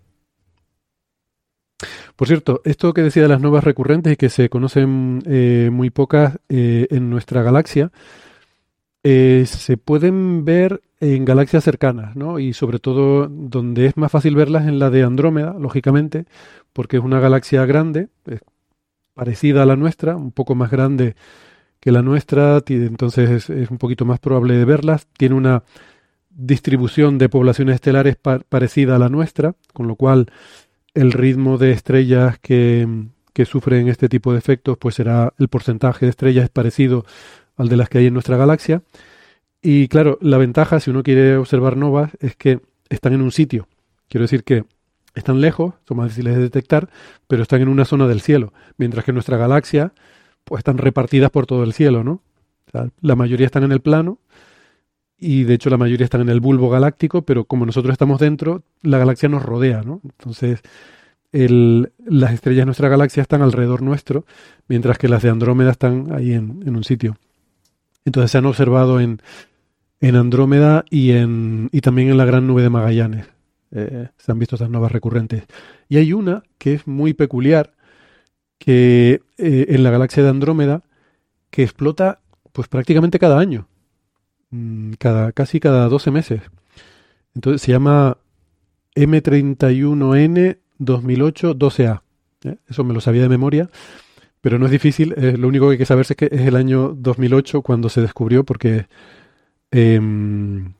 Por cierto, esto que decía de las novas recurrentes y que se conocen eh, muy pocas eh, en nuestra galaxia, eh, se pueden ver en galaxias cercanas, ¿no? Y sobre todo donde es más fácil verlas en la de Andrómeda, lógicamente, porque es una galaxia grande, es parecida a la nuestra, un poco más grande que la nuestra, ti- entonces es, es un poquito más probable de verlas. Tiene una distribución de poblaciones estelares pa- parecida a la nuestra, con lo cual el ritmo de estrellas que, que sufren este tipo de efectos, pues será el porcentaje de estrellas es parecido al de las que hay en nuestra galaxia. Y claro, la ventaja, si uno quiere observar novas, es que están en un sitio. Quiero decir que están lejos, son más difíciles de detectar, pero están en una zona del cielo, mientras que en nuestra galaxia, pues están repartidas por todo el cielo, ¿no? O sea, la mayoría están en el plano y de hecho la mayoría están en el bulbo galáctico, pero como nosotros estamos dentro, la galaxia nos rodea, ¿no? Entonces, el- las estrellas de nuestra galaxia están alrededor nuestro, mientras que las de Andrómeda están ahí en, en un sitio. Entonces se han observado en, en Andrómeda y, en, y también en la Gran Nube de Magallanes. Eh, se han visto estas novas recurrentes. Y hay una que es muy peculiar, que eh, en la galaxia de Andrómeda, que explota pues prácticamente cada año, mm, cada, casi cada doce meses. Entonces se llama M treinta y uno N dos mil ocho doce A. ¿eh? Eso me lo sabía de memoria, pero no es difícil. eh, lo único que hay que saber es que es el año dos mil ocho cuando se descubrió, porque, em,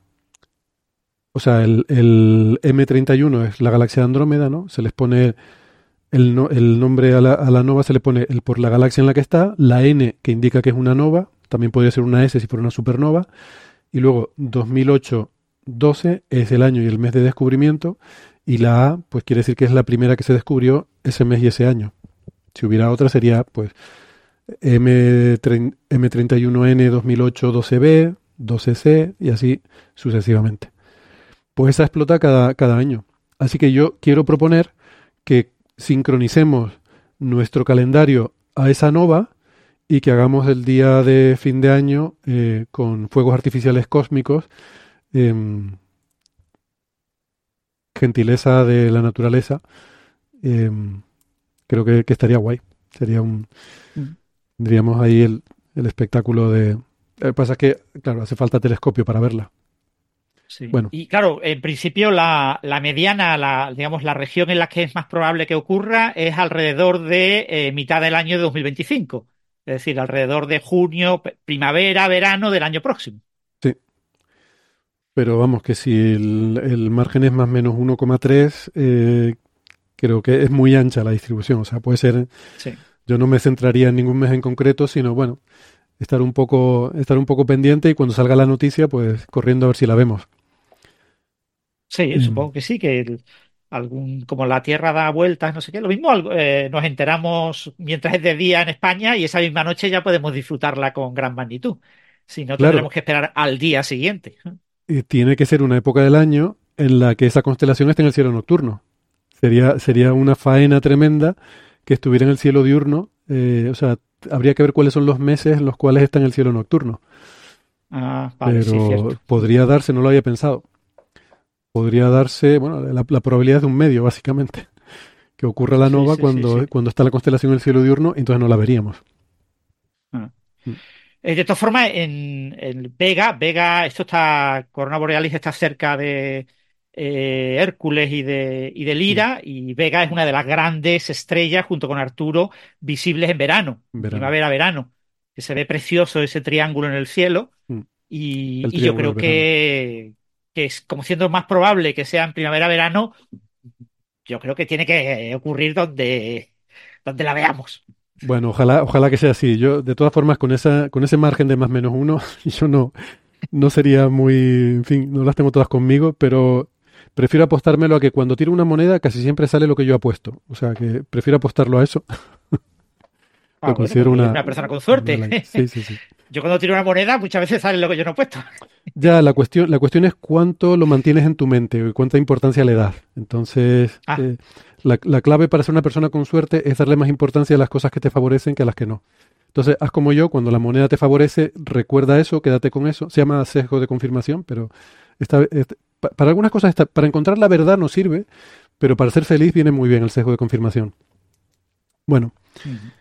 o sea, el, el M treinta y uno es la galaxia de Andrómeda, ¿no? Se les pone el, no- el nombre a la, a la nova, se le pone el por la galaxia en la que está, la N que indica que es una nova, también podría ser una S si fuera una supernova, y luego dos mil ocho doce es el año y el mes de descubrimiento, y la A, pues quiere decir que es la primera que se descubrió ese mes y ese año. Si hubiera otra sería, pues, M, trein- M treinta y uno N dos mil ocho doce B, doce C y así sucesivamente. Pues esa explota cada, cada año. Así que yo quiero proponer que sincronicemos nuestro calendario a esa nova y que hagamos el día de fin de año eh, con fuegos artificiales cósmicos, em, gentileza de la naturaleza. em, Creo que, que estaría guay. Sería un, Mm. tendríamos ahí el, el espectáculo de... Lo que pasa es que, claro, hace falta telescopio para verla. Sí. Bueno, Y claro, en principio la, la mediana, la, digamos, la región en la que es más probable que ocurra es alrededor de eh, mitad del año de dos mil veinticinco. Es decir, alrededor de junio, p- primavera, verano del año próximo. sí. Pero vamos, que si el, el margen es más o menos uno coma tres, eh, creo que es muy ancha la distribución. O sea, puede ser... Sí. Yo no me centraría en ningún mes en concreto, sino, bueno, estar un poco, estar un poco pendiente y cuando salga la noticia, pues corriendo a ver si la vemos. Sí, Em, supongo que sí, que el- algún, como la Tierra da vueltas, no sé qué, lo mismo algo, eh, nos enteramos mientras es de día en España y esa misma noche ya podemos disfrutarla con gran magnitud. Si no, tendremos claro, que esperar al día siguiente. y tiene que ser una época del año en la que esa constelación esté en el cielo nocturno. Sería, sería una faena tremenda que estuviera en el cielo diurno. eh, o sea, habría que ver cuáles son los meses en los cuales está en el cielo nocturno. Ah, vale, sí, Pero cierto. podría darse, no lo había pensado. Podría darse, bueno, la, la probabilidad es de un medio, básicamente. Que ocurra la Sí, nova sí, sí, sí. cuando, cuando está la constelación en el cielo diurno, entonces no la veríamos. Ah. Mm. Eh, de todas formas, en, en Vega, Vega, esto está, Corona Borealis está cerca de, eh, Hércules y de, y de Lira, y Vega es una de las grandes estrellas, junto con Arturo, visibles en verano, En verano. primavera-verano, que se ve precioso ese triángulo en el cielo, Mm. y, El y yo triángulo creo del verano. que, que es como siendo más probable que sea en primavera-verano, yo creo que tiene que ocurrir donde, donde la veamos. Bueno, ojalá, ojalá que sea así. Yo, de todas formas, con esa, con ese margen de más menos uno, yo no, no sería muy, en fin, no las tengo todas conmigo, pero prefiero apostármelo a que cuando tiro una moneda casi siempre sale lo que yo apuesto. O sea que prefiero apostarlo a eso. Ah, Lo bueno, considero porque eres una, una persona con una suerte. like. Sí, sí, sí. Yo cuando tiro una moneda muchas veces sale lo que yo no he puesto. Ya, la cuestión, la cuestión es cuánto lo mantienes en tu mente y cuánta importancia le das. Entonces, Ah, eh, la, la clave para ser una persona con suerte es darle más importancia a las cosas que te favorecen que a las que no. Entonces, haz como yo, cuando la moneda te favorece, recuerda eso, quédate con eso. Se llama sesgo de confirmación, pero esta, este, pa- para algunas cosas, está- para encontrar la verdad no sirve, pero para ser feliz viene muy bien el sesgo de confirmación. Bueno, ujú.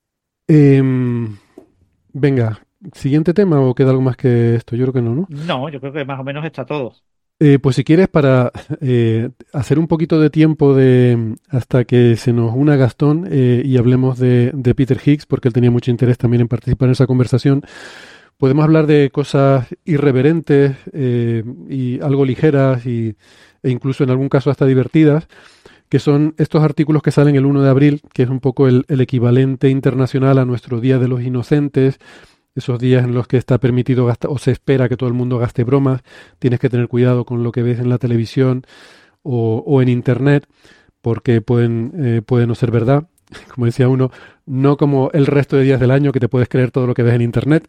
em, venga, ¿siguiente tema o queda algo más que esto? Yo creo que no, ¿no? No, yo creo que más o menos está todo. Eh, pues si quieres, para eh, hacer un poquito de tiempo de hasta que se nos una Gastón eh, y hablemos de, de Peter Higgs, porque él tenía mucho interés también en participar en esa conversación, podemos hablar de cosas irreverentes eh, y algo ligeras y, e incluso en algún caso hasta divertidas, que son estos artículos que salen el uno de abril, que es un poco el, el equivalente internacional a nuestro Día de los Inocentes, esos días en los que está permitido gastar o se espera que todo el mundo gaste bromas, tienes que tener cuidado con lo que ves en la televisión o, o en internet, porque pueden, eh, puede no ser verdad. Como decía uno, no como el resto de días del año que te puedes creer todo lo que ves en internet.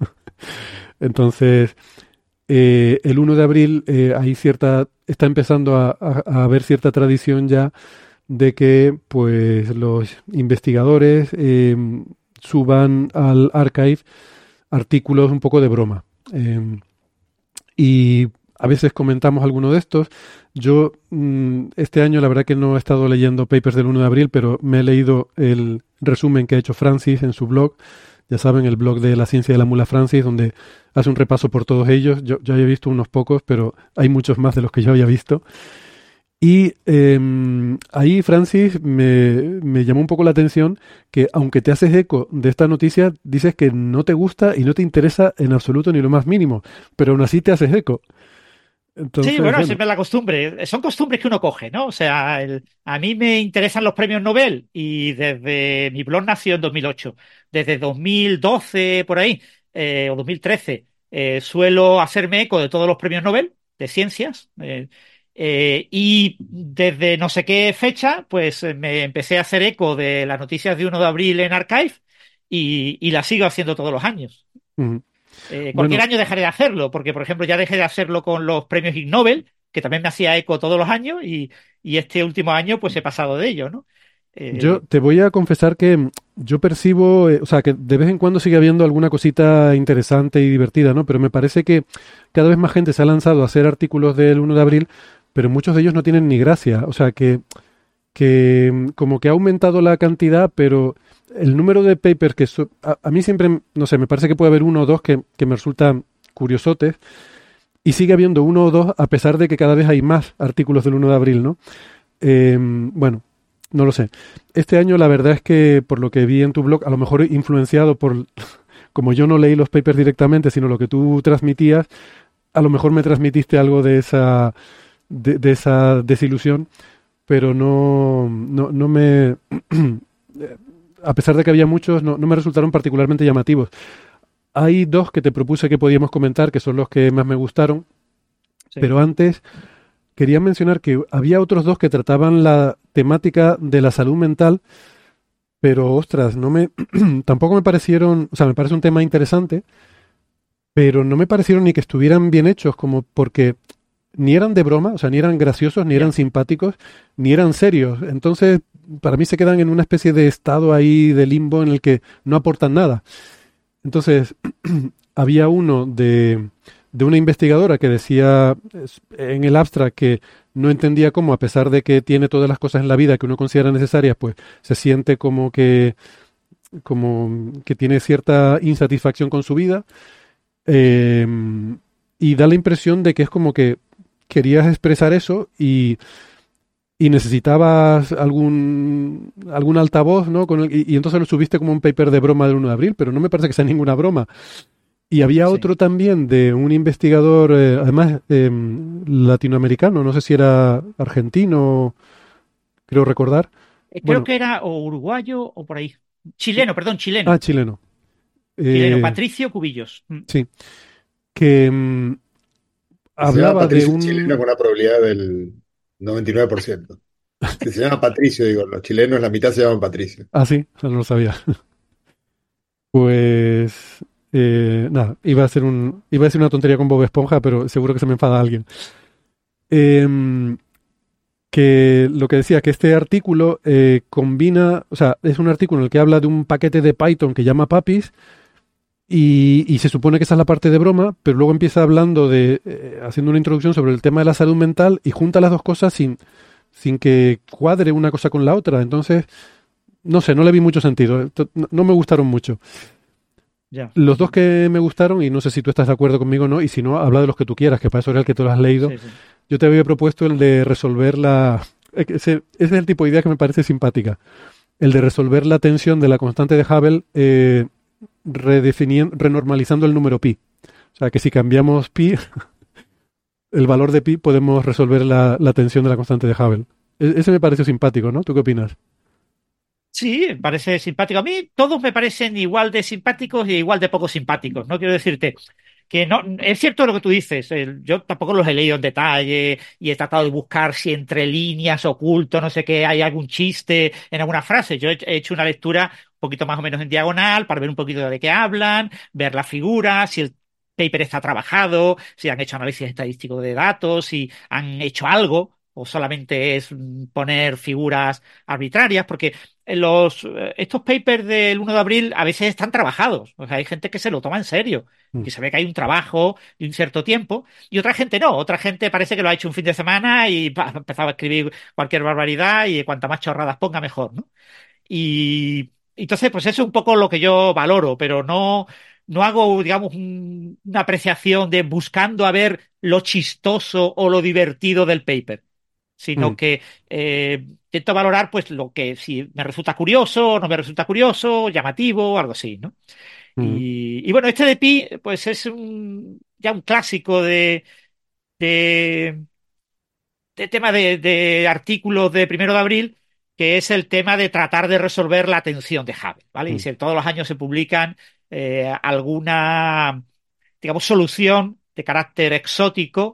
Entonces, eh, el uno de abril eh, hay cierta, está empezando a, a, a haber cierta tradición ya de que pues los investigadores eh, suban al archive artículos un poco de broma. Eh, y a veces comentamos alguno de estos. Yo mm, este año la verdad que no he estado leyendo papers del uno de abril, pero me he leído el resumen que ha hecho Francis en su blog. Ya saben, el blog de la ciencia de la mula Francis, donde hace un repaso por todos ellos. Yo ya había visto unos pocos, pero hay muchos más de los que yo había visto. Y eh, ahí, Francis, me, me llamó un poco la atención que, aunque te haces eco de esta noticia, dices que no te gusta y no te interesa en absoluto ni lo más mínimo, pero aún así te haces eco. Entonces, Sí, bueno, bueno, siempre la costumbre. Son costumbres que uno coge, ¿no? O sea, el- a mí me interesan los premios Nobel y desde mi blog nació en dos mil ocho. Desde dos mil doce, por ahí, eh, o dos mil trece, eh, suelo hacerme eco de todos los premios Nobel de ciencias. eh, eh, y desde no sé qué fecha, pues eh, me empecé a hacer eco de las noticias de uno de abril en Archive y, y la sigo haciendo todos los años. ujú. Eh, cualquier Bueno, año dejaré de hacerlo, porque, por ejemplo, ya dejé de hacerlo con los premios Ig Nobel, que también me hacía eco todos los años, y, y este último año, pues he pasado de ello, ¿no? yo Eh, te voy a confesar que mm, yo percibo, eh, o sea, que de vez en cuando sigue habiendo alguna cosita interesante y divertida, ¿no? Pero me parece que cada vez más gente se ha lanzado a hacer artículos del uno de abril, pero muchos de ellos no tienen ni gracia. O sea, que que mm, como que ha aumentado la cantidad, pero el número de papers que so- a, a mí siempre, no sé, me parece que puede haber uno o dos que, que me resultan curiosotes y sigue habiendo uno o dos a pesar de que cada vez hay más artículos del uno de abril, ¿no? Eh, bueno, no lo sé. Este año la verdad es que por lo que vi en tu blog, a lo mejor influenciado por, como yo no leí los papers directamente, sino lo que tú transmitías, a lo mejor me transmitiste algo de esa, de, de esa desilusión, pero no, no, no me, a pesar de que había muchos, no, no me resultaron particularmente llamativos. Hay dos que te propuse que podíamos comentar, que son los que más me gustaron, sí. pero antes quería mencionar que había otros dos que trataban la temática de la salud mental, pero ostras, no me, tampoco me parecieron, o sea, me parece un tema interesante, pero no me parecieron ni que estuvieran bien hechos, como porque ni eran de broma, o sea, ni eran graciosos, ni Ya. eran simpáticos, ni eran serios. Entonces, para mí se quedan en una especie de estado ahí de limbo en el que no aportan nada. Entonces, había uno de, de una investigadora que decía es, en el abstract que no entendía cómo, a pesar de que tiene todas las cosas en la vida que uno considera necesarias, pues se siente como que, como que tiene cierta insatisfacción con su vida. Eh, y da la impresión de que es como que querías expresar eso y, y necesitabas algún algún altavoz, ¿no? Con el- y, y entonces lo subiste como un paper de broma del uno de abril, pero no me parece que sea ninguna broma. Y había Sí. otro también de un investigador, eh, además em, latinoamericano, no sé si era argentino, creo recordar. Eh, Creo Bueno, que era o uruguayo o por ahí. Chileno, perdón, ah, chileno. chileno. Chileno, Eh, Patricio Cubillos. Mm. sí, que em, Que se llama hablaba de Patricio chileno un... con una probabilidad del noventa y nueve por ciento. Que se llama Patricio, digo, los chilenos la mitad se llaman Patricio. Ah, sí, no lo sabía. Pues eh, nada, iba a ser un, iba a decir una tontería con Bob Esponja, pero seguro que se me enfada alguien. Em, que lo que decía, que este artículo eh, combina, o sea, es un artículo en el que habla de un paquete de Python que llama Papis y, y se supone que esa es la parte de broma, pero luego empieza hablando de, eh, haciendo una introducción sobre el tema de la salud mental y junta las dos cosas sin, sin que cuadre una cosa con la otra. Entonces, no sé, no le vi mucho sentido. To- No no me gustaron mucho. Ya. Los dos que me gustaron, y no sé si tú estás de acuerdo conmigo o no, y si no, habla de los que tú quieras, que para eso era el que tú lo has leído. Sí, sí. Yo te había propuesto el de resolver la... Ese, ese es el tipo de idea que me parece simpática. El de resolver la tensión de la constante de Hubble eh, redefiniendo, renormalizando el número pi. O sea, que si cambiamos pi, el valor de pi, podemos resolver la, la tensión de la constante de Hubble. E- ese me pareció simpático, ¿no? ¿Tú qué opinas? Sí, me parece simpático. A mí todos me parecen igual de simpáticos y igual de poco simpáticos. No quiero decirte que no. Es cierto lo que tú dices. el- yo tampoco los he leído en detalle y he tratado de buscar si entre líneas, oculto, no sé qué, hay algún chiste en alguna frase. Yo he he hecho una lectura un poquito más o menos en diagonal para ver un poquito de qué hablan, ver las figuras, si el paper está trabajado, si han hecho análisis estadístico de datos, si han hecho algo. O solamente es mm, poner figuras arbitrarias, porque los, eh, estos papers del uno de abril a veces están trabajados. O sea, hay gente que se lo toma en serio y Mm, que se ve que hay un trabajo de un cierto tiempo y otra gente no. Otra gente parece que lo ha hecho un fin de semana y pa, ha empezado a escribir cualquier barbaridad y cuanta más chorradas ponga mejor, ¿no? Y entonces, pues eso es un poco lo que yo valoro, pero no, no hago, digamos, un- una apreciación de buscando a ver lo chistoso o lo divertido del paper, mm, sino que eh, intento valorar pues lo que si me resulta curioso, no me resulta curioso, llamativo, algo así, ¿no? mm, Y, y bueno, este de Pi, pues es un, ya un clásico de, de, de tema de, de artículos de primero de abril, que es el tema de tratar de resolver la tensión de Hubble, ¿vale? Y mm, si todos los años se publican eh, alguna, digamos, solución de carácter exótico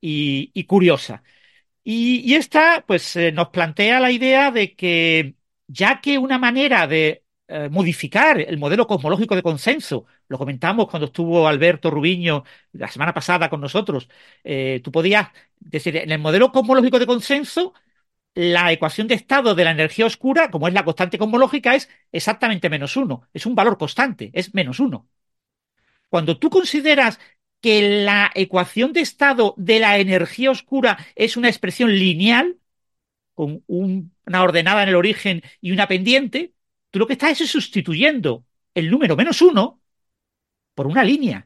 y, y curiosa. Y, y esta, pues, eh, nos plantea la idea de que, ya que una manera de eh, modificar el modelo cosmológico de consenso, lo comentamos cuando estuvo Alberto Rubiño la semana pasada con nosotros, eh, tú podías decir, en el modelo cosmológico de consenso, la ecuación de estado de la energía oscura, como es la constante cosmológica, es exactamente menos uno, es un valor constante, es menos uno. Cuando tú consideras que la ecuación de estado de la energía oscura es una expresión lineal, con un- una ordenada en el origen y una pendiente, tú lo que estás es sustituyendo el número menos uno por una línea.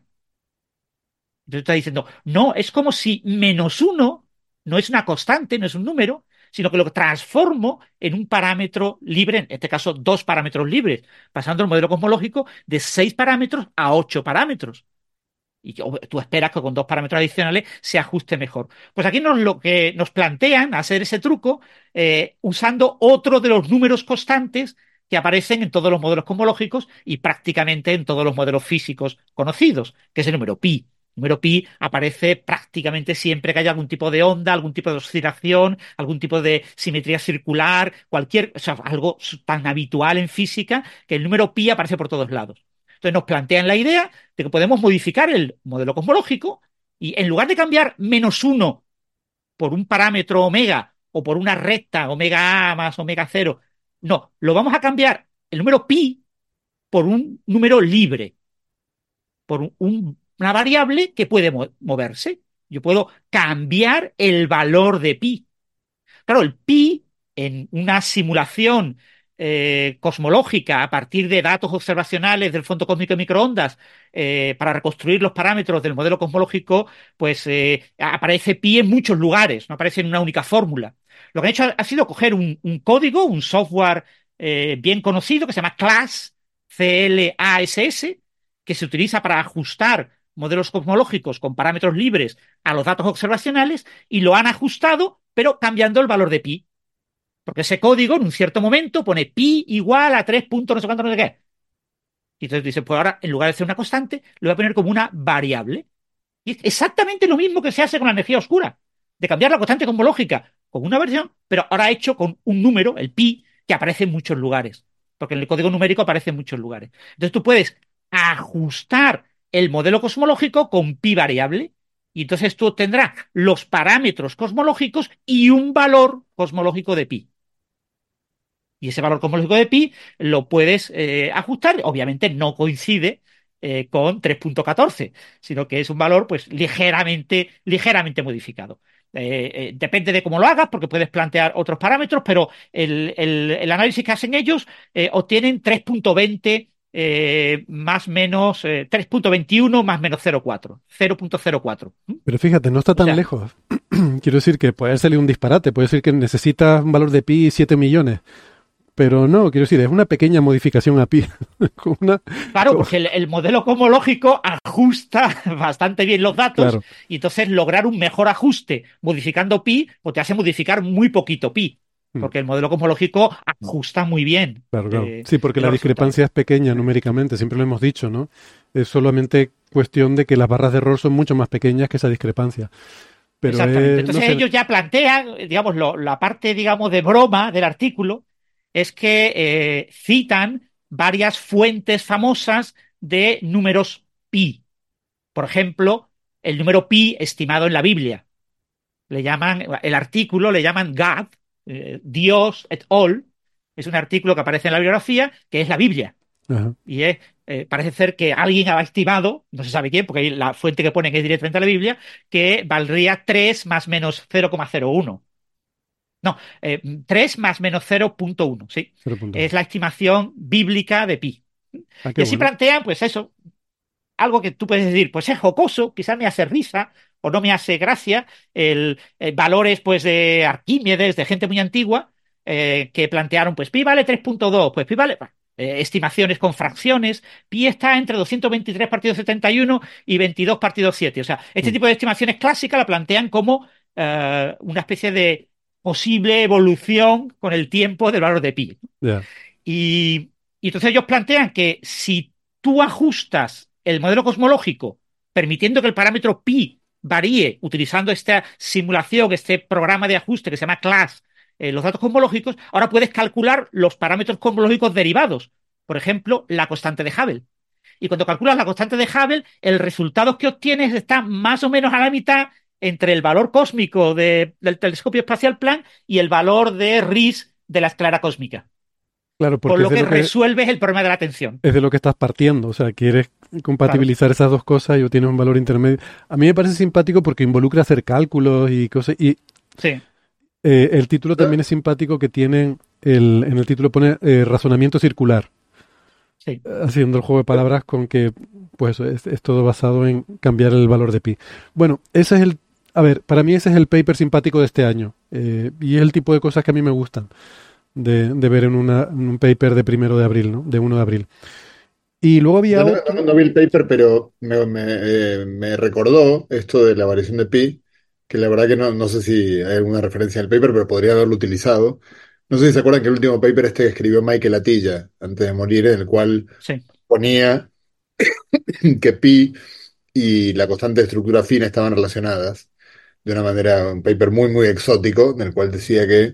Entonces estás diciendo, no, es como si menos uno no es una constante, no es un número, sino que lo transformo en un parámetro libre, en este caso dos parámetros libres, pasando el modelo cosmológico de seis parámetros a ocho parámetros. Y tú esperas que con dos parámetros adicionales se ajuste mejor. Pues aquí nos lo que nos plantean hacer ese truco eh, usando otro de los números constantes que aparecen en todos los modelos cosmológicos y prácticamente en todos los modelos físicos conocidos, que es el número pi. El número pi aparece prácticamente siempre que haya algún tipo de onda, algún tipo de oscilación, algún tipo de simetría circular, cualquier, o sea, algo tan habitual en física que el número pi aparece por todos lados. Entonces nos plantean la idea de que podemos modificar el modelo cosmológico y en lugar de cambiar menos uno por un parámetro omega o por una recta omega A más omega cero, no, lo vamos a cambiar el número pi por un número libre, por un- un- una variable que puede mo- moverse. Yo puedo cambiar el valor de pi. Claro, el pi en una simulación eh, cosmológica a partir de datos observacionales del fondo cósmico de microondas eh, para reconstruir los parámetros del modelo cosmológico, pues eh, aparece pi en muchos lugares, no aparece en una única fórmula. Lo que han hecho ha, ha sido coger un, un código, un software eh, bien conocido que se llama CLASS, C L A S S, que se utiliza para ajustar modelos cosmológicos con parámetros libres a los datos observacionales, y lo han ajustado, pero cambiando el valor de pi. Porque ese código en un cierto momento pone pi igual a tres puntos no sé cuánto, no sé qué. Y entonces dice, pues ahora en lugar de ser una constante, lo voy a poner como una variable. Y es exactamente lo mismo que se hace con la energía oscura, de cambiar la constante cosmológica con una versión, pero ahora hecho con un número, el pi, que aparece en muchos lugares. Porque en el código numérico aparece en muchos lugares. Entonces tú puedes ajustar el modelo cosmológico con pi variable, y entonces tú obtendrás los parámetros cosmológicos y un valor cosmológico de pi. Y ese valor cosmológico de pi lo puedes eh, ajustar. Obviamente no coincide eh, con tres punto catorce, sino que es un valor pues ligeramente, ligeramente modificado. Eh, eh, depende de cómo lo hagas, porque puedes plantear otros parámetros, pero el, el, el análisis que hacen ellos eh, obtienen tres punto veinte eh, más menos eh, tres punto veintiuno más menos cero punto cuatro, cero punto cero cuatro. ¿Mm? Pero fíjate, no está O tan sea, lejos. Quiero decir que puede salir un disparate, puede decir que necesitas un valor de pi siete millones. Pero no, quiero decir, es una pequeña modificación a pi. Con una, claro, con- porque el, el modelo cosmológico ajusta bastante bien los datos, Claro, y entonces lograr un mejor ajuste modificando pi, pues te hace modificar muy poquito pi, mm, porque el modelo cosmológico ajusta muy bien claro, claro. eh, Sí, porque la los resultados. discrepancia es pequeña numéricamente, siempre lo hemos dicho, ¿no? Es solamente cuestión de que las barras de error son mucho más pequeñas que esa discrepancia. Pero Exactamente. es, no Entonces sé, ellos ya plantean, eh, digamos, lo- la parte, digamos, de broma del artículo es que eh, citan varias fuentes famosas de números pi. Por ejemplo, el número pi estimado en la Biblia. Le llaman, el artículo le llaman God, eh, Dios et al. Es un artículo que aparece en la bibliografía, que es la Biblia. ajá. Y es, eh, parece ser que alguien ha estimado, no se sabe quién, porque ahí la fuente que ponen es directamente a la Biblia, que valdría tres más menos cero coma cero uno. No, eh, tres más menos cero punto uno, sí. cero punto uno. Es la estimación bíblica de pi. Ah, Y qué así bueno. plantean, pues eso, algo que tú puedes decir, pues es jocoso, quizás me hace risa o no me hace gracia, el, el valores pues de Arquímedes, de gente muy antigua, eh, que plantearon, pues pi vale tres punto dos, pues pi vale, bah, eh, estimaciones con fracciones, pi está entre doscientos veintitrés partido setenta y uno y veintidós partido siete. O sea, este Mm, tipo de estimaciones clásicas la plantean como eh, una especie de posible evolución con el tiempo del valor de pi. ya. Y, y entonces ellos plantean que si tú ajustas el modelo cosmológico, permitiendo que el parámetro pi varíe utilizando esta simulación, este programa de ajuste que se llama CLASS, eh, los datos cosmológicos, ahora puedes calcular los parámetros cosmológicos derivados. Por ejemplo, la constante de Hubble. Y cuando calculas la constante de Hubble, el resultado que obtienes está más o menos a la mitad entre el valor cósmico de- del telescopio espacial Planck y el valor de Riss de la esclera cósmica. Claro, Con porque es lo de que lo que resuelves el problema de la atención. es de lo que estás partiendo, o sea, quieres Claro, compatibilizar esas dos cosas y obtienes un valor intermedio. A mí me parece simpático porque involucra hacer cálculos y cosas. Y sí, eh, el título también es simpático que tienen, el, en el título pone eh, razonamiento circular, sí. haciendo el juego de palabras con que, pues, es, es todo basado en cambiar el valor de pi. Bueno, ese es el, a ver, para mí ese es el paper simpático de este año eh, y es el tipo de cosas que a mí me gustan de, de ver en, una, en un paper de primero de abril, ¿no? De uno de abril. Y luego había Yo no, otro. no- no vi el paper, pero me, me, eh, me recordó esto de la variación de pi, que la verdad que no, no sé si hay alguna referencia al paper, pero podría haberlo utilizado. No sé si se acuerdan que el último paper este que escribió Michael Atiyah antes de morir, en el cual Sí, ponía que pi y la constante de estructura fina estaban relacionadas de una manera, un paper muy, muy exótico, en el cual decía que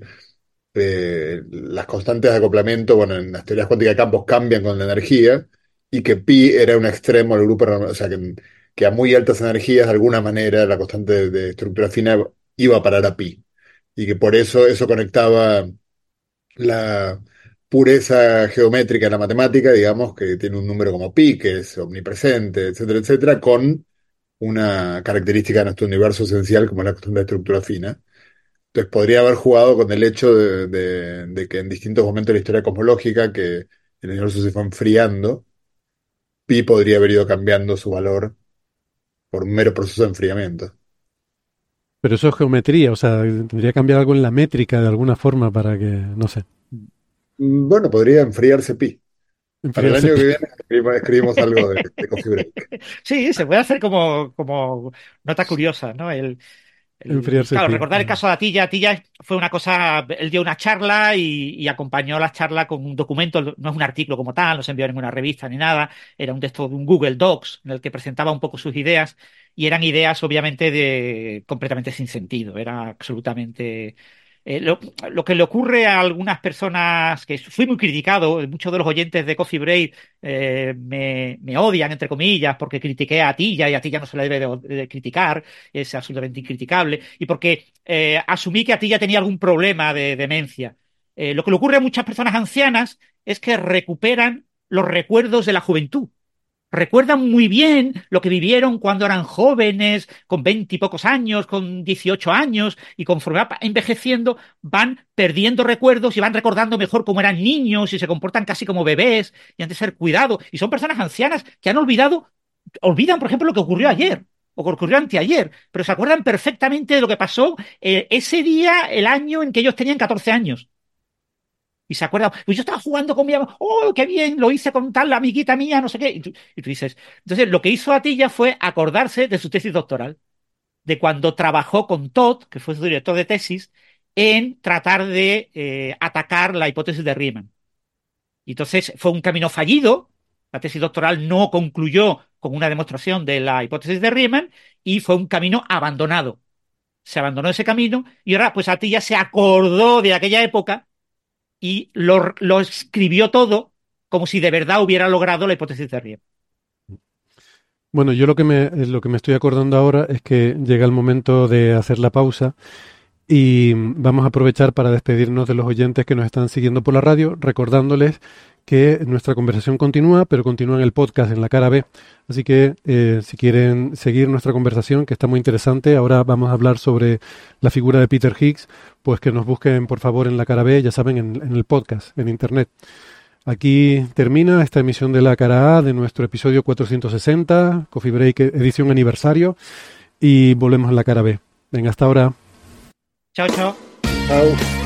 eh, las constantes de acoplamiento, bueno, en las teorías cuánticas de campos cambian con la energía y que pi era un extremo del grupo, o sea, que, que a muy altas energías, de alguna manera, la constante de, de estructura fina iba a parar a pi y que por eso eso conectaba la pureza geométrica de la matemática, digamos, que tiene un número como pi, que es omnipresente, etcétera, etcétera, con una característica de nuestro universo esencial como es la constante de estructura fina. Entonces podría haber jugado con el hecho de, de- de que en distintos momentos de la historia cosmológica que el universo se fue enfriando, pi podría haber ido cambiando su valor por un mero proceso de enfriamiento. Pero eso es geometría, o sea, tendría que cambiar algo en la métrica de alguna forma para que, no sé, Mm, Bueno, podría enfriarse pi. Para el enfriarse. año que viene escribimos, escribimos algo de, de Coffee Break. Sí, se puede hacer como, como nota curiosa, ¿no? El, el- Enfriarse claro, pi. recordar el caso de Atilla. Atilla fue una cosa, él dio una charla y, y acompañó la charla con un documento, no es un artículo como tal, no se envió a ninguna revista ni nada, era un texto de un Google Docs en el que presentaba un poco sus ideas y eran ideas obviamente de completamente sin sentido, era absolutamente... eh, lo, lo que le ocurre a algunas personas, que fui muy criticado, muchos de los oyentes de Coffee Break eh, me, me odian, entre comillas, porque critiqué a Atilla y a Atilla no se le debe de, de criticar, es absolutamente incriticable, y porque eh, asumí que Atilla tenía algún problema de demencia. Eh, lo que le ocurre a muchas personas ancianas es que recuperan los recuerdos de la juventud. Recuerdan muy bien lo que vivieron cuando eran jóvenes, con veinte y pocos años, con dieciocho años, y conforme va envejeciendo van perdiendo recuerdos y van recordando mejor cómo eran niños y se comportan casi como bebés y han de ser cuidados. Y son personas ancianas que han olvidado, olvidan, por ejemplo, lo que ocurrió ayer o que ocurrió anteayer, pero se acuerdan perfectamente de lo que pasó eh, ese día, el año en que ellos tenían catorce años. Y se acuerda, pues yo estaba jugando con mi amigo, oh, qué bien, lo hice con tal la amiguita mía, no sé qué. Y tú, y tú dices, entonces lo que hizo Atilla fue acordarse de su tesis doctoral, de cuando trabajó con Todd, que fue su director de tesis, en tratar de eh, atacar la hipótesis de Riemann. Y entonces fue un camino fallido, la tesis doctoral no concluyó con una demostración de la hipótesis de Riemann y fue un camino abandonado. Se abandonó ese camino y ahora pues Atilla se acordó de aquella época y lo, lo escribió todo como si de verdad hubiera logrado la hipótesis de Riemann. Bueno, yo lo que me, lo que me estoy acordando ahora es que llega el momento de hacer la pausa y vamos a aprovechar para despedirnos de los oyentes que nos están siguiendo por la radio, recordándoles que nuestra conversación continúa, pero continúa en el podcast, en la cara B. Así que eh, si quieren seguir nuestra conversación, que está muy interesante, ahora vamos a hablar sobre la figura de Peter Higgs, pues que nos busquen por favor en la cara B, ya saben, en, en el podcast, en internet. Aquí termina esta emisión de la cara A de nuestro episodio cuatrocientos sesenta, Coffee Break edición aniversario, y volvemos a la cara B. Venga, hasta ahora. Chao, chao. Chao.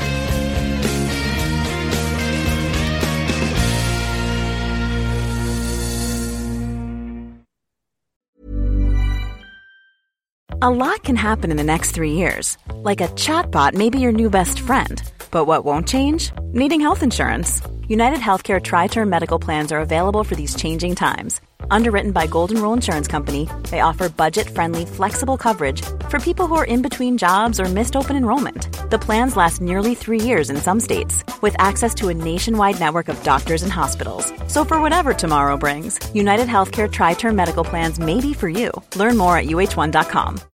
A lot can happen in the next three years. Like a chatbot may be your new best friend. But what won't change? Needing health insurance. United Healthcare Tri-Term Medical Plans are available for these changing times. Underwritten by Golden Rule Insurance Company, they offer budget-friendly, flexible coverage for people who are in between jobs or missed open enrollment. The plans last nearly three years in some states, with access to a nationwide network of doctors and hospitals. So for whatever tomorrow brings, United Healthcare Tri-Term Medical Plans may be for you. Learn more at U H one dot com.